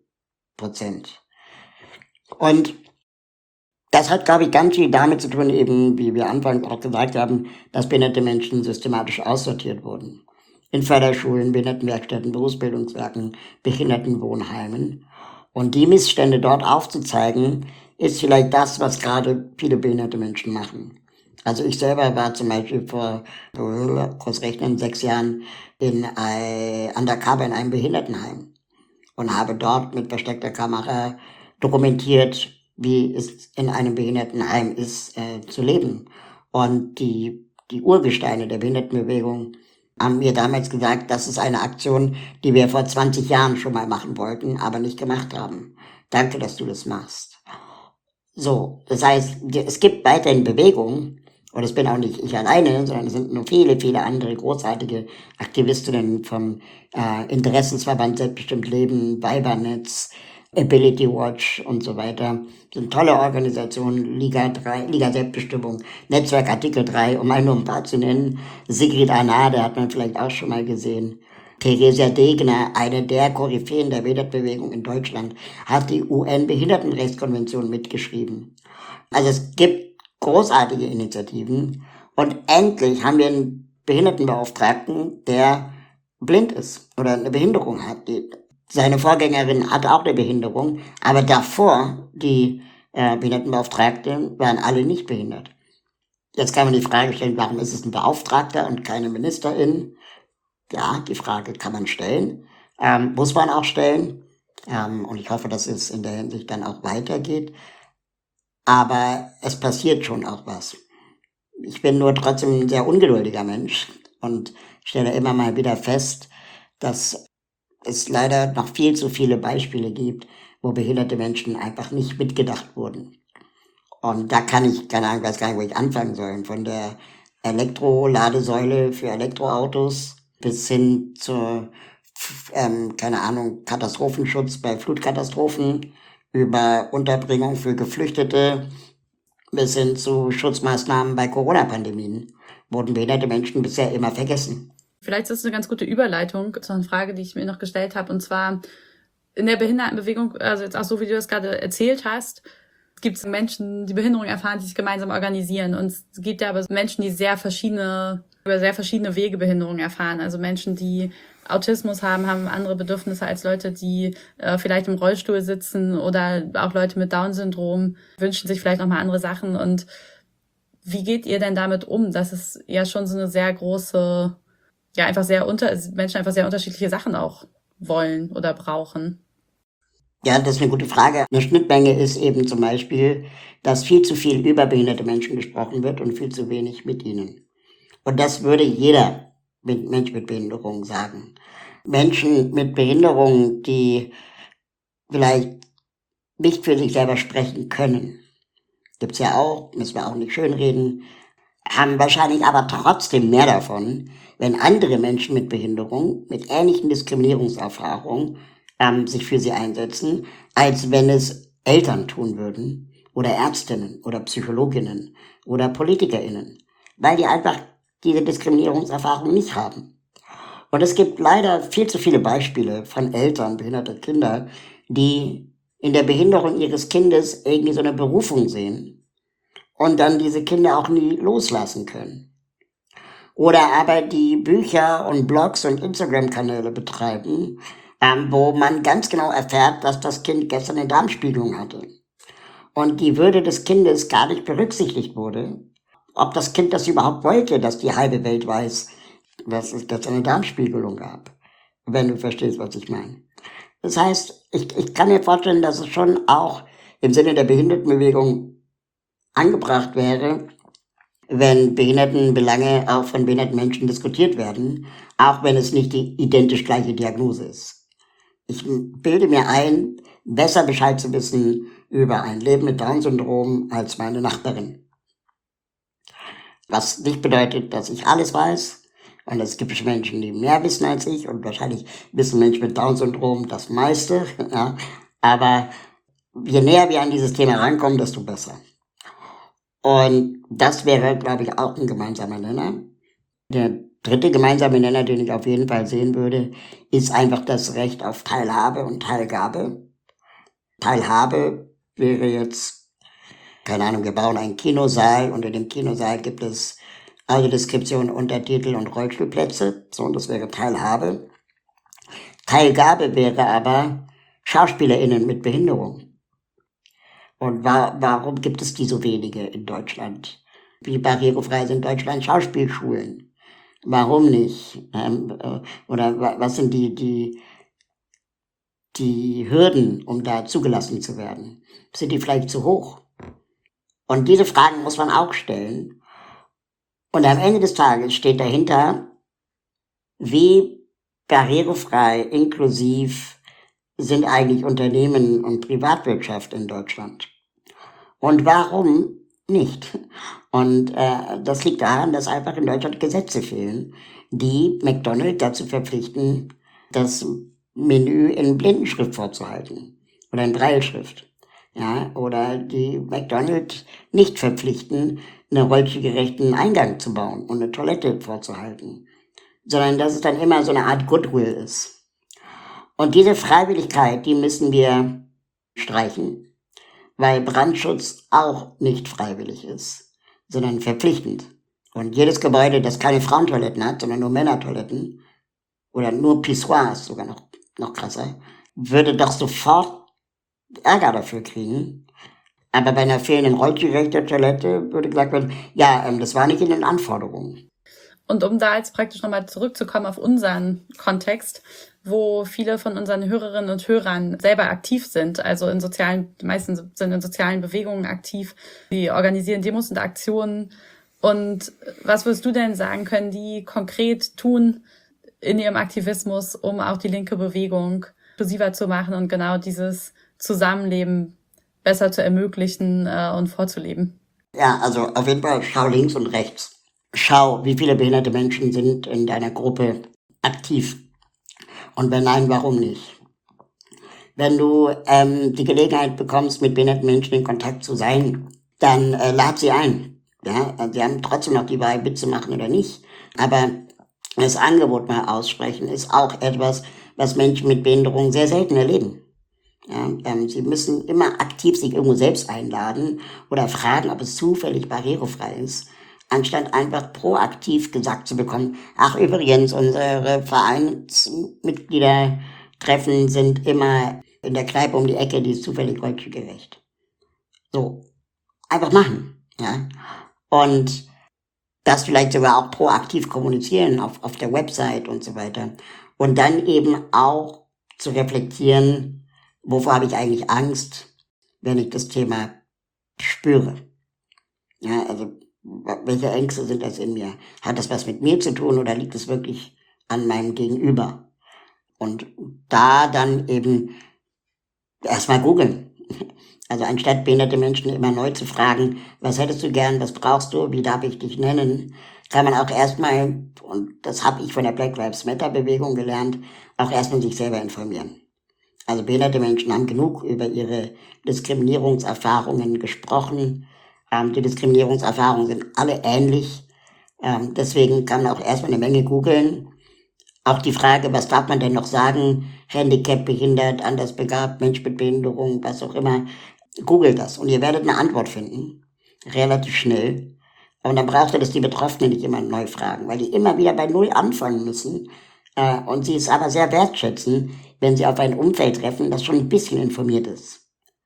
Und das hat, glaube ich, ganz viel damit zu tun, eben, wie wir anfangs auch gesagt haben, dass behinderte Menschen systematisch aussortiert wurden. In Förderschulen, Behindertenwerkstätten, Berufsbildungswerken, Behindertenwohnheimen. Und die Missstände dort aufzuzeigen, ist vielleicht das, was gerade viele behinderte Menschen machen. Also ich selber war zum Beispiel vor, kurz rechnen, 6 Jahren undercover in einem Behindertenheim und habe dort mit versteckter Kamera dokumentiert, wie es in einem Behindertenheim ist, zu leben. Und die Urgesteine der Behindertenbewegung haben mir damals gesagt, das ist eine Aktion, die wir vor 20 Jahren schon mal machen wollten, aber nicht gemacht haben. Danke, dass du das machst. So, das heißt, es gibt weiterhin Bewegungen, und es bin auch nicht ich alleine, sondern es sind nur viele, viele andere großartige Aktivistinnen vom Interessensverband Selbstbestimmt Leben, Weibernetz, Ability Watch und so weiter. Das sind tolle Organisationen, Liga Selbstbestimmung, Netzwerk Artikel 3, um nur ein paar zu nennen. Sigrid Arnade hat man vielleicht auch schon mal gesehen. Theresia Degner, eine der Koryphäen der Behindertenbewegung in Deutschland, hat die UN-Behindertenrechtskonvention mitgeschrieben. Also es gibt großartige Initiativen und endlich haben wir einen Behindertenbeauftragten, der blind ist oder eine Behinderung hat. Seine Vorgängerin hatte auch eine Behinderung, aber davor, die Behindertenbeauftragten, waren alle nicht behindert. Jetzt kann man die Frage stellen, warum ist es ein Beauftragter und keine Ministerin? Ja, die Frage kann man stellen, muss man auch stellen. Und ich hoffe, dass es in der Hinsicht dann auch weitergeht. Aber es passiert schon auch was. Ich bin nur trotzdem ein sehr ungeduldiger Mensch und stelle immer mal wieder fest, dass es leider noch viel zu viele Beispiele gibt, wo behinderte Menschen einfach nicht mitgedacht wurden. Und da weiß gar nicht, wo ich anfangen soll. Von der Elektroladesäule für Elektroautos bis hin zur, Katastrophenschutz bei Flutkatastrophen, über Unterbringung für Geflüchtete bis hin zu Schutzmaßnahmen bei Corona-Pandemien wurden behinderte Menschen bisher immer vergessen. Vielleicht ist es eine ganz gute Überleitung zu einer Frage, die ich mir noch gestellt habe. Und zwar in der Behindertenbewegung, also jetzt auch so, wie du das gerade erzählt hast, gibt es Menschen, die Behinderung erfahren, die sich gemeinsam organisieren. Und es gibt ja aber Menschen, die über sehr verschiedene Wege Behinderung erfahren. Also Menschen, die Autismus haben andere Bedürfnisse als Leute, die vielleicht im Rollstuhl sitzen, oder auch Leute mit Down-Syndrom wünschen sich vielleicht nochmal andere Sachen. Und wie geht ihr denn damit um, dass es ja schon so eine sehr große, ja einfach Menschen einfach sehr unterschiedliche Sachen auch wollen oder brauchen? Ja, das ist eine gute Frage. Eine Schnittmenge ist eben zum Beispiel, dass viel zu viel über behinderte Menschen gesprochen wird und viel zu wenig mit ihnen. Und das würde jeder Mensch mit Behinderung sagen. Menschen mit Behinderung, die vielleicht nicht für sich selber sprechen können, gibt's ja auch, müssen wir auch nicht schönreden, haben wahrscheinlich aber trotzdem mehr davon, wenn andere Menschen mit Behinderung, mit ähnlichen Diskriminierungserfahrungen, sich für sie einsetzen, als wenn es Eltern tun würden oder Ärztinnen oder Psychologinnen oder PolitikerInnen, weil die einfach diese Diskriminierungserfahrung nicht haben. Und es gibt leider viel zu viele Beispiele von Eltern behinderter Kinder, die in der Behinderung ihres Kindes irgendwie so eine Berufung sehen und dann diese Kinder auch nie loslassen können. Oder aber die Bücher und Blogs und Instagram-Kanäle betreiben, wo man ganz genau erfährt, dass das Kind gestern eine Darmspiegelung hatte. Und die Würde des Kindes gar nicht berücksichtigt wurde, ob das Kind das überhaupt wollte, dass die halbe Welt weiß, dass es gestern eine Darmspiegelung gab. Wenn du verstehst, was ich meine. Das heißt, ich kann mir vorstellen, dass es schon auch im Sinne der Behindertenbewegung angebracht wäre, wenn Behindertenbelange auch von behinderten Menschen diskutiert werden, auch wenn es nicht die identisch gleiche Diagnose ist. Ich bilde mir ein, besser Bescheid zu wissen über ein Leben mit Down-Syndrom als meine Nachbarin. Was nicht bedeutet, dass ich alles weiß. Und es gibt Menschen, die mehr wissen als ich. Und wahrscheinlich wissen Menschen mit Down-Syndrom das meiste. Ja. Aber je näher wir an dieses Thema rankommen, desto besser. Und das wäre, glaube ich, auch ein gemeinsamer Nenner. Der dritte gemeinsame Nenner, den ich auf jeden Fall sehen würde, ist einfach das Recht auf Teilhabe und Teilgabe. Teilhabe wäre jetzt, keine Ahnung, wir bauen einen Kinosaal. Unter dem Kinosaal gibt es Audiodeskription, Untertitel und Rollstuhlplätze. So, und das wäre Teilhabe. Teilgabe wäre aber SchauspielerInnen mit Behinderung. Und warum gibt es die so wenige in Deutschland? Wie barrierefrei sind in Deutschland Schauspielschulen? Warum nicht? Oder was sind die Hürden, um da zugelassen zu werden? Sind die vielleicht zu hoch? Und diese Fragen muss man auch stellen. Und am Ende des Tages steht dahinter, wie barrierefrei, inklusiv sind eigentlich Unternehmen und Privatwirtschaft in Deutschland. Und warum nicht? Und das liegt daran, dass einfach in Deutschland Gesetze fehlen, die McDonald's dazu verpflichten, das Menü in Blindenschrift vorzuhalten oder in Brailleschrift. Ja, oder die McDonald's nicht verpflichten, einen rollstuhlgerechten Eingang zu bauen und eine Toilette vorzuhalten, sondern dass es dann immer so eine Art Goodwill ist. Und diese Freiwilligkeit, die müssen wir streichen, weil Brandschutz auch nicht freiwillig ist, sondern verpflichtend. Und jedes Gebäude, das keine Frauentoiletten hat, sondern nur Männertoiletten oder nur Pissoirs, sogar noch krasser, würde doch sofort Ärger dafür kriegen. Aber bei einer fehlenden rollstuhlgerechten Toilette würde gesagt werden, ja, das war nicht in den Anforderungen. Und um da jetzt praktisch nochmal zurückzukommen auf unseren Kontext, wo viele von unseren Hörerinnen und Hörern selber aktiv sind, also die meisten sind in sozialen Bewegungen aktiv, die organisieren Demos und Aktionen. Und was würdest du denn sagen, können die konkret tun in ihrem Aktivismus, um auch die linke Bewegung inklusiver zu machen und genau dieses Zusammenleben besser zu ermöglichen und vorzuleben? Ja, also auf jeden Fall schau links und rechts. Schau, wie viele behinderte Menschen sind in deiner Gruppe aktiv. Und wenn nein, warum nicht? Wenn du die Gelegenheit bekommst, mit behinderten Menschen in Kontakt zu sein, dann lad sie ein. Ja, sie haben trotzdem noch die Wahl, mitzumachen oder nicht. Aber das Angebot mal aussprechen ist auch etwas, was Menschen mit Behinderung sehr selten erleben. Ja, sie müssen immer aktiv sich irgendwo selbst einladen oder fragen, ob es zufällig barrierefrei ist, anstatt einfach proaktiv gesagt zu bekommen, ach übrigens, unsere Vereinsmitgliedertreffen sind immer in der Kneipe um die Ecke, die ist zufällig rollstuhlgerecht. So, einfach machen. Ja? Und das vielleicht sogar auch proaktiv kommunizieren auf der Website und so weiter. Und dann eben auch zu reflektieren, wovor habe ich eigentlich Angst, wenn ich das Thema spüre? Ja, also welche Ängste sind das in mir? Hat das was mit mir zu tun oder liegt es wirklich an meinem Gegenüber? Und da dann eben erstmal googeln. Also anstatt behinderte Menschen immer neu zu fragen, was hättest du gern, was brauchst du, wie darf ich dich nennen, kann man auch erstmal, und das habe ich von der Black Lives Matter Bewegung gelernt, auch erstmal sich selber informieren. Also behinderte Menschen haben genug über ihre Diskriminierungserfahrungen gesprochen. Die Diskriminierungserfahrungen sind alle ähnlich. Deswegen kann man auch erstmal eine Menge googeln. Auch die Frage, was darf man denn noch sagen? Handicap, behindert, andersbegabt, Mensch mit Behinderung, was auch immer. Googelt das und ihr werdet eine Antwort finden. Relativ schnell. Aber dann braucht ihr das die Betroffenen nicht immer neu fragen, weil die immer wieder bei Null anfangen müssen. Und sie es aber sehr wertschätzen, wenn sie auf ein Umfeld treffen, das schon ein bisschen informiert ist.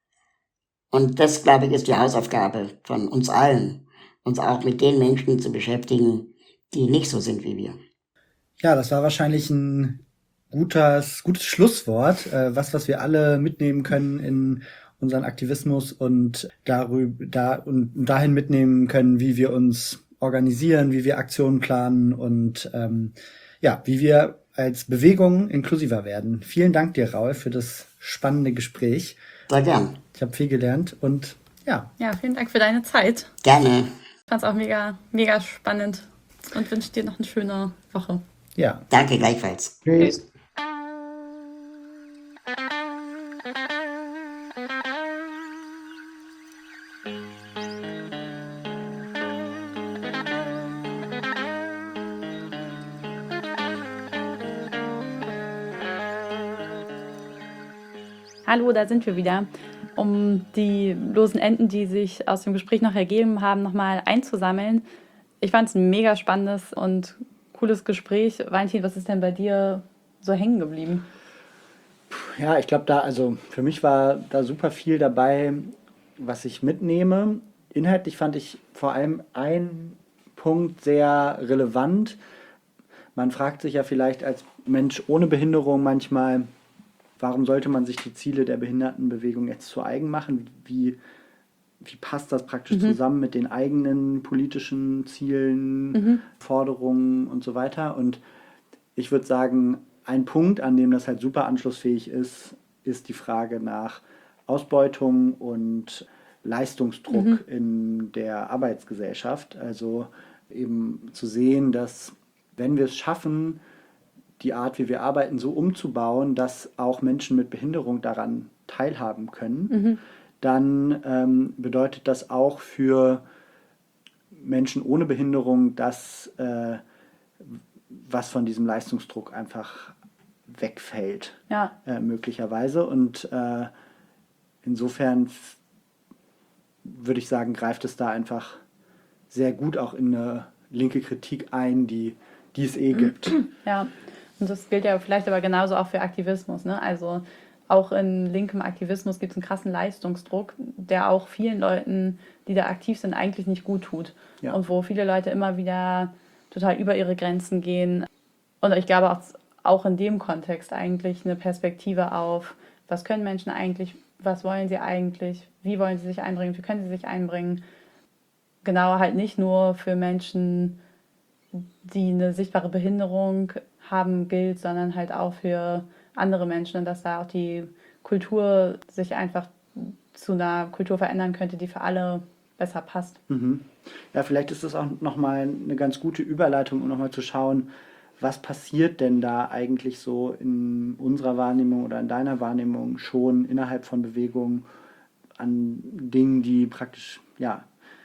Und das, glaube ich, ist die Hausaufgabe von uns allen, uns auch mit den Menschen zu beschäftigen, die nicht so sind wie wir. Ja, das war wahrscheinlich ein gutes Schlusswort, was wir alle mitnehmen können in unseren Aktivismus und dahin mitnehmen können, wie wir uns organisieren, wie wir Aktionen planen und wie wir als Bewegung inklusiver werden. Vielen Dank dir, Raul, für das spannende Gespräch. Sehr gern. Ich habe viel gelernt und ja. Ja, vielen Dank für deine Zeit. Gerne. Ich fand es auch mega, mega spannend und wünsche dir noch eine schöne Woche. Ja. Danke gleichfalls. Tschüss. Hallo, da sind wir wieder. Um die losen Enden, die sich aus dem Gespräch noch ergeben haben, nochmal einzusammeln. Ich fand es ein mega spannendes und cooles Gespräch. Valentin, was ist denn bei dir so hängen geblieben? Ja, ich glaube, für mich war da super viel dabei, was ich mitnehme. Inhaltlich fand ich vor allem einen Punkt sehr relevant. Man fragt sich ja vielleicht als Mensch ohne Behinderung manchmal, warum sollte man sich die Ziele der Behindertenbewegung jetzt zu eigen machen? Wie passt das praktisch zusammen mit den eigenen politischen Zielen, Forderungen und so weiter? Und ich würde sagen, ein Punkt, an dem das halt super anschlussfähig ist, ist die Frage nach Ausbeutung und Leistungsdruck in der Arbeitsgesellschaft. Also eben zu sehen, dass wenn wir es schaffen, die Art, wie wir arbeiten, so umzubauen, dass auch Menschen mit Behinderung daran teilhaben können, dann bedeutet das auch für Menschen ohne Behinderung, dass was von diesem Leistungsdruck einfach wegfällt, Ja. möglicherweise. Und insofern würde ich sagen, greift es da einfach sehr gut auch in eine linke Kritik ein, die es gibt. Ja, und das gilt ja vielleicht aber genauso auch für Aktivismus, ne? Also auch in linkem Aktivismus gibt es einen krassen Leistungsdruck, der auch vielen Leuten, die da aktiv sind, eigentlich nicht gut tut. Ja. Und wo viele Leute immer wieder total über ihre Grenzen gehen. Und ich glaube auch in dem Kontext eigentlich eine Perspektive auf, was können Menschen eigentlich, was wollen sie eigentlich, wie wollen sie sich einbringen, wie können sie sich einbringen. Genau, halt nicht nur für Menschen, die eine sichtbare Behinderung haben, gilt, sondern halt auch für andere Menschen und dass da auch die Kultur sich einfach zu einer Kultur verändern könnte, die für alle besser passt. Ja, vielleicht ist das auch nochmal eine ganz gute Überleitung, um nochmal zu schauen, was passiert denn da eigentlich so in unserer Wahrnehmung oder in deiner Wahrnehmung schon innerhalb von Bewegungen an Dingen, die praktisch, ja,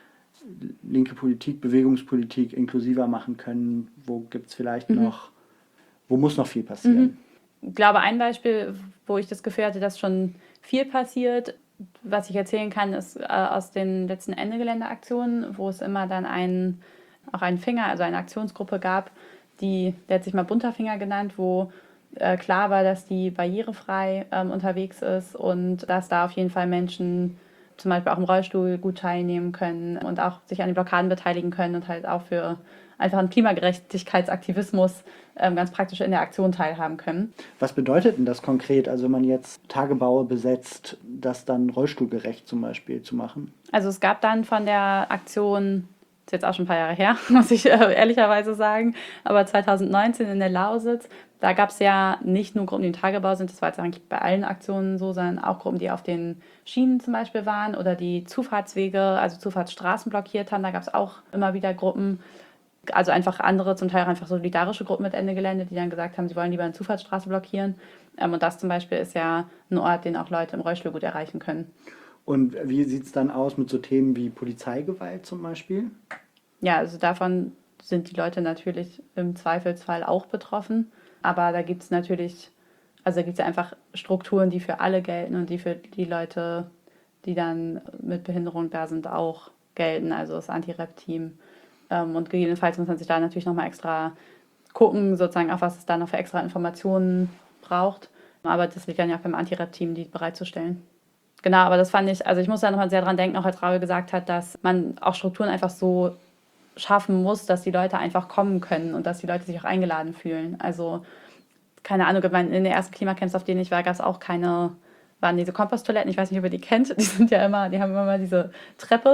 linke Politik, Bewegungspolitik inklusiver machen können. Wo gibt es vielleicht noch, wo muss noch viel passieren? Ich glaube, ein Beispiel, wo ich das Gefühl hatte, dass schon viel passiert, was ich erzählen kann, ist aus den letzten Ende-Gelände-Aktionen, wo es immer dann auch einen Finger, also eine Aktionsgruppe gab, der hat sich mal Bunter Finger genannt, wo klar war, dass die barrierefrei unterwegs ist und dass da auf jeden Fall Menschen zum Beispiel auch im Rollstuhl gut teilnehmen können und auch sich an den Blockaden beteiligen können und halt auch für einfach einen Klimagerechtigkeitsaktivismus ganz praktisch in der Aktion teilhaben können. Was bedeutet denn das konkret, also wenn man jetzt Tagebaue besetzt, das dann rollstuhlgerecht zum Beispiel zu machen? Also es gab dann von der Aktion, ist jetzt auch schon ein paar Jahre her, muss ich ehrlicherweise sagen, aber 2019 in der Lausitz, da gab es ja nicht nur Gruppen, die im Tagebau sind, das war jetzt eigentlich bei allen Aktionen so, sondern auch Gruppen, die auf den Schienen zum Beispiel waren oder die Zufahrtswege, also Zufahrtsstraßen blockiert haben. Da gab es auch immer wieder Gruppen, also einfach andere, zum Teil auch einfach solidarische Gruppen mit Ende Gelände, die dann gesagt haben, sie wollen lieber eine Zufahrtsstraße blockieren. Und das zum Beispiel ist ja ein Ort, den auch Leute im Rollstuhl gut erreichen können. Und wie sieht es dann aus mit so Themen wie Polizeigewalt zum Beispiel? Ja, also davon sind die Leute natürlich im Zweifelsfall auch betroffen. Aber da gibt es natürlich, also da gibt es ja einfach Strukturen, die für alle gelten und die für die Leute, die dann mit Behinderung da sind, auch gelten. Also das Anti-Rap-Team. Und gegebenenfalls muss man sich da natürlich nochmal extra gucken, sozusagen auch, was es da noch für extra Informationen braucht. Aber das liegt dann ja auch beim Anti-Rap-Team, die bereitzustellen. Genau, aber das fand ich, also ich muss da nochmal sehr dran denken, auch als Raul gesagt hat, dass man auch Strukturen einfach so schaffen muss, dass die Leute einfach kommen können und dass die Leute sich auch eingeladen fühlen. Also, keine Ahnung, in den ersten Klimacamps, auf denen ich war, gab es auch waren diese Komposttoiletten, ich weiß nicht, ob ihr die kennt, die haben immer mal diese Treppe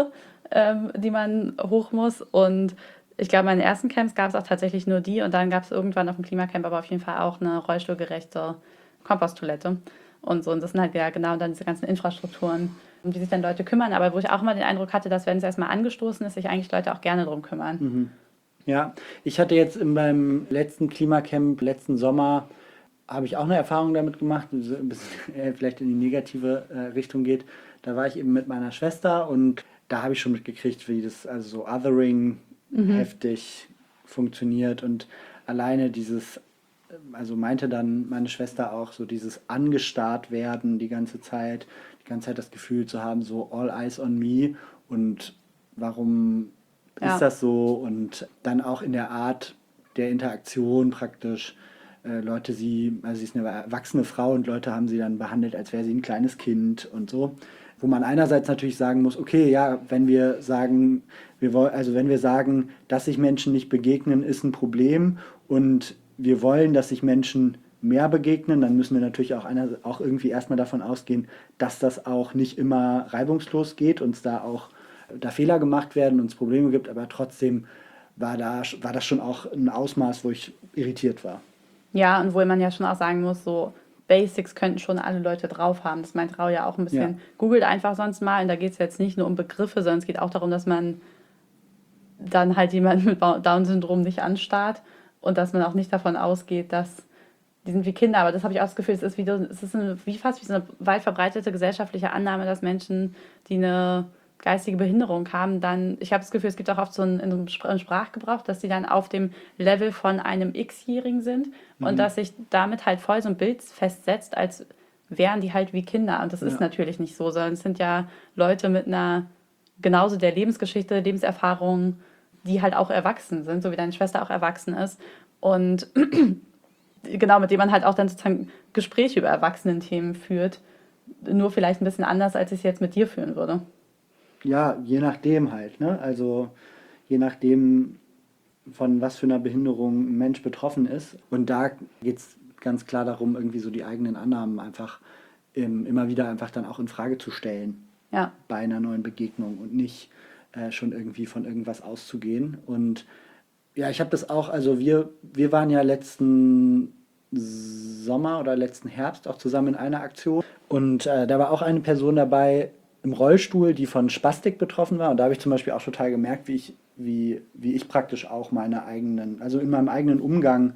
die man hoch muss. Und ich glaube, in meinen ersten Camps gab es auch tatsächlich nur die. Und dann gab es irgendwann auf dem Klimacamp aber auf jeden Fall auch eine rollstuhlgerechte Komposttoilette. Und so. Und das sind halt ja genau dann diese ganzen Infrastrukturen, um die sich dann Leute kümmern. Aber wo ich auch immer den Eindruck hatte, dass wenn es erstmal angestoßen ist, sich eigentlich Leute auch gerne drum kümmern. Ja, ich hatte jetzt beim letzten Klimacamp, letzten Sommer, habe ich auch eine Erfahrung damit gemacht, die so ein bisschen vielleicht in die negative Richtung geht. Da war ich eben mit meiner Schwester und da habe ich schon mitgekriegt, wie das also so Othering heftig funktioniert und alleine dieses, also meinte dann meine Schwester auch so dieses angestarrt werden die ganze Zeit das Gefühl zu haben, so all eyes on me und warum Ja. ist das so und dann auch in der Art der Interaktion praktisch Leute also sie ist eine erwachsene Frau und Leute haben sie dann behandelt, als wäre sie ein kleines Kind und so. Wo man einerseits natürlich sagen muss, okay, ja, wenn wir sagen, wenn wir sagen, dass sich Menschen nicht begegnen, ist ein Problem und wir wollen, dass sich Menschen mehr begegnen, dann müssen wir natürlich auch irgendwie erstmal davon ausgehen, dass das auch nicht immer reibungslos geht, uns da Fehler gemacht werden, uns Probleme gibt, aber trotzdem war das schon auch ein Ausmaß, wo ich irritiert war. Ja, und wo man ja schon auch sagen muss, so Basics könnten schon alle Leute drauf haben. Das meint Rau ja auch ein bisschen. Ja. Googelt einfach sonst mal. Und da geht es jetzt nicht nur um Begriffe, sondern es geht auch darum, dass man dann halt jemanden mit Down-Syndrom nicht anstarrt und dass man auch nicht davon ausgeht, dass die sind wie Kinder. Aber das habe ich auch das Gefühl, es ist fast wie so eine weit verbreitete gesellschaftliche Annahme, dass Menschen, die eine geistige Behinderung haben, dann, ich habe das Gefühl, es gibt auch oft so einen Sprachgebrauch, dass die dann auf dem Level von einem X-Jährigen sind und dass sich damit halt voll so ein Bild festsetzt, als wären die halt wie Kinder. Und das ist natürlich nicht so, sondern es sind ja Leute mit einer genauso der Lebensgeschichte, Lebenserfahrung, die halt auch erwachsen sind, so wie deine Schwester auch erwachsen ist. Und genau, mit dem man halt auch dann sozusagen Gespräche über Erwachsenenthemen führt. Nur vielleicht ein bisschen anders, als ich es jetzt mit dir führen würde. Ja, je nachdem halt, ne? Also je nachdem, von was für einer Behinderung ein Mensch betroffen ist. Und da geht es ganz klar darum, irgendwie so die eigenen Annahmen einfach immer wieder einfach dann auch in Frage zu stellen Ja. bei einer neuen Begegnung und nicht schon irgendwie von irgendwas auszugehen. Und ja, ich habe das auch, also wir waren ja letzten Sommer oder letzten Herbst auch zusammen in einer Aktion und da war auch eine Person dabei im Rollstuhl, die von Spastik betroffen war und da habe ich zum Beispiel auch total gemerkt, wie ich praktisch auch also in meinem eigenen Umgang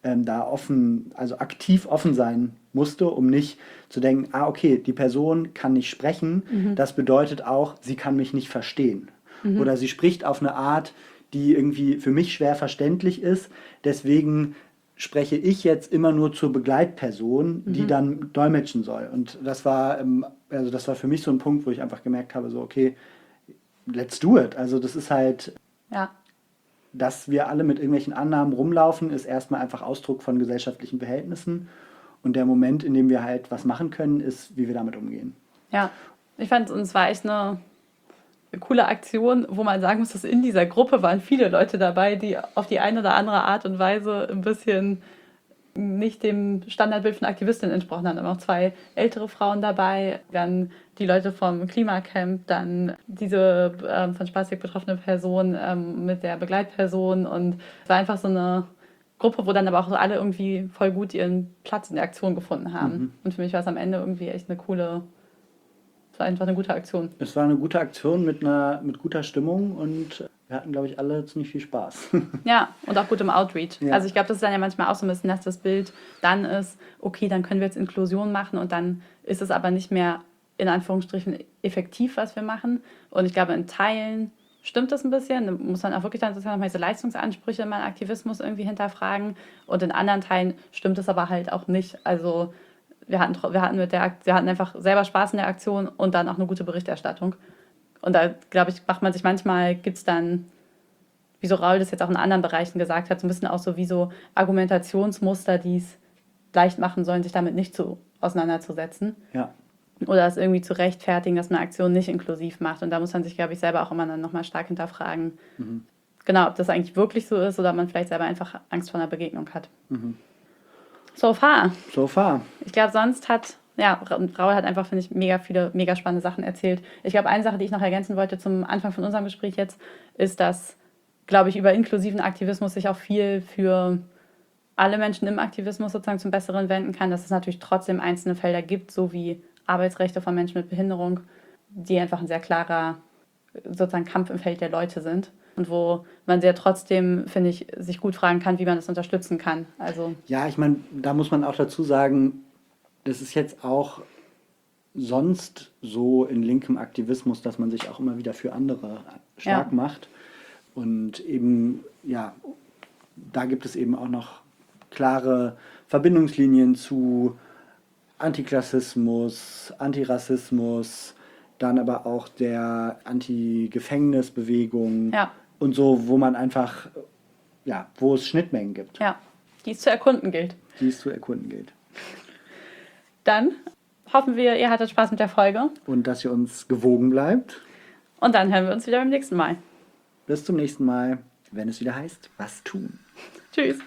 also aktiv offen sein musste, um nicht zu denken, okay, die Person kann nicht sprechen, das bedeutet auch, sie kann mich nicht verstehen. Oder sie spricht auf eine Art, die irgendwie für mich schwer verständlich ist, deswegen spreche ich jetzt immer nur zur Begleitperson, die dann dolmetschen soll. Und das war für mich so ein Punkt, wo ich einfach gemerkt habe, so okay, let's do it. Also das ist halt, Ja. dass wir alle mit irgendwelchen Annahmen rumlaufen, ist erstmal einfach Ausdruck von gesellschaftlichen Verhältnissen. Und der Moment, in dem wir halt was machen können, ist, wie wir damit umgehen. Ja. Ich fand, es war echt eine coole Aktion, wo man sagen muss, dass in dieser Gruppe waren viele Leute dabei, die auf die eine oder andere Art und Weise ein bisschen nicht dem Standardbild von Aktivistinnen entsprochen haben. Da waren auch 2 ältere Frauen dabei, dann die Leute vom Klimacamp, dann diese von Spastik betroffene Person mit der Begleitperson und es war einfach so eine Gruppe, wo dann aber auch so alle irgendwie voll gut ihren Platz in der Aktion gefunden haben. Und für mich war es am Ende irgendwie echt es war einfach eine gute Aktion. Es war eine gute Aktion mit guter Stimmung und wir hatten, glaube ich, alle ziemlich viel Spaß. Ja, und auch gut im Outreach. Ja. Also ich glaube, das ist dann ja manchmal auch so ein bisschen, dass das Bild dann ist, okay, dann können wir jetzt Inklusion machen und dann ist es aber nicht mehr in Anführungsstrichen effektiv, was wir machen. Und ich glaube, in Teilen stimmt das ein bisschen. Da muss man auch wirklich dann sozusagen nochmal diese Leistungsansprüche in meinem Aktivismus irgendwie hinterfragen. Und in anderen Teilen stimmt es aber halt auch nicht. Also wir hatten einfach selber Spaß in der Aktion und dann auch eine gute Berichterstattung. Und da, glaube ich, gibt es dann, wie so Raul das jetzt auch in anderen Bereichen gesagt hat, so ein bisschen auch so wie so Argumentationsmuster, die es leicht machen sollen, sich damit nicht auseinanderzusetzen. Ja. Oder es irgendwie zu rechtfertigen, dass man Aktion nicht inklusiv macht. Und da muss man sich, glaube ich, selber auch immer dann nochmal stark hinterfragen, genau, ob das eigentlich wirklich so ist oder ob man vielleicht selber einfach Angst vor einer Begegnung hat. So far. So far. Ich glaube, sonst hat ja, und Raul hat einfach, finde ich, mega spannende Sachen erzählt. Ich glaube, eine Sache, die ich noch ergänzen wollte zum Anfang von unserem Gespräch jetzt, ist, dass, glaube ich, über inklusiven Aktivismus sich auch viel für alle Menschen im Aktivismus sozusagen zum Besseren wenden kann, dass es natürlich trotzdem einzelne Felder gibt, so wie Arbeitsrechte von Menschen mit Behinderung, die einfach ein sehr klarer sozusagen Kampf im Feld der Leute sind und wo man sehr trotzdem, finde ich, sich gut fragen kann, wie man das unterstützen kann. Also Ja, ich meine, da muss man auch dazu sagen, das ist jetzt auch sonst so in linkem Aktivismus, dass man sich auch immer wieder für andere stark macht. Und eben, ja, da gibt es eben auch noch klare Verbindungslinien zu Antiklassismus, Antirassismus, dann aber auch der Anti-Gefängnisbewegung und so, wo man einfach, ja, wo es Schnittmengen gibt. Ja, die es zu erkunden gilt. Dann hoffen wir, ihr hattet Spaß mit der Folge. Und dass ihr uns gewogen bleibt. Und dann hören wir uns wieder beim nächsten Mal. Bis zum nächsten Mal, wenn es wieder heißt, was tun. Tschüss.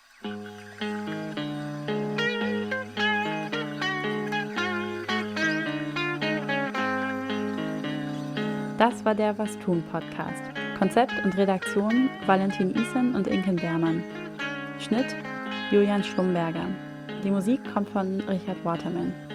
Das war der Was tun Podcast. Konzept und Redaktion Valentin Isen und Inken Beermann. Schnitt Julian Schlumberger. Die Musik kommt von Richard Waterman.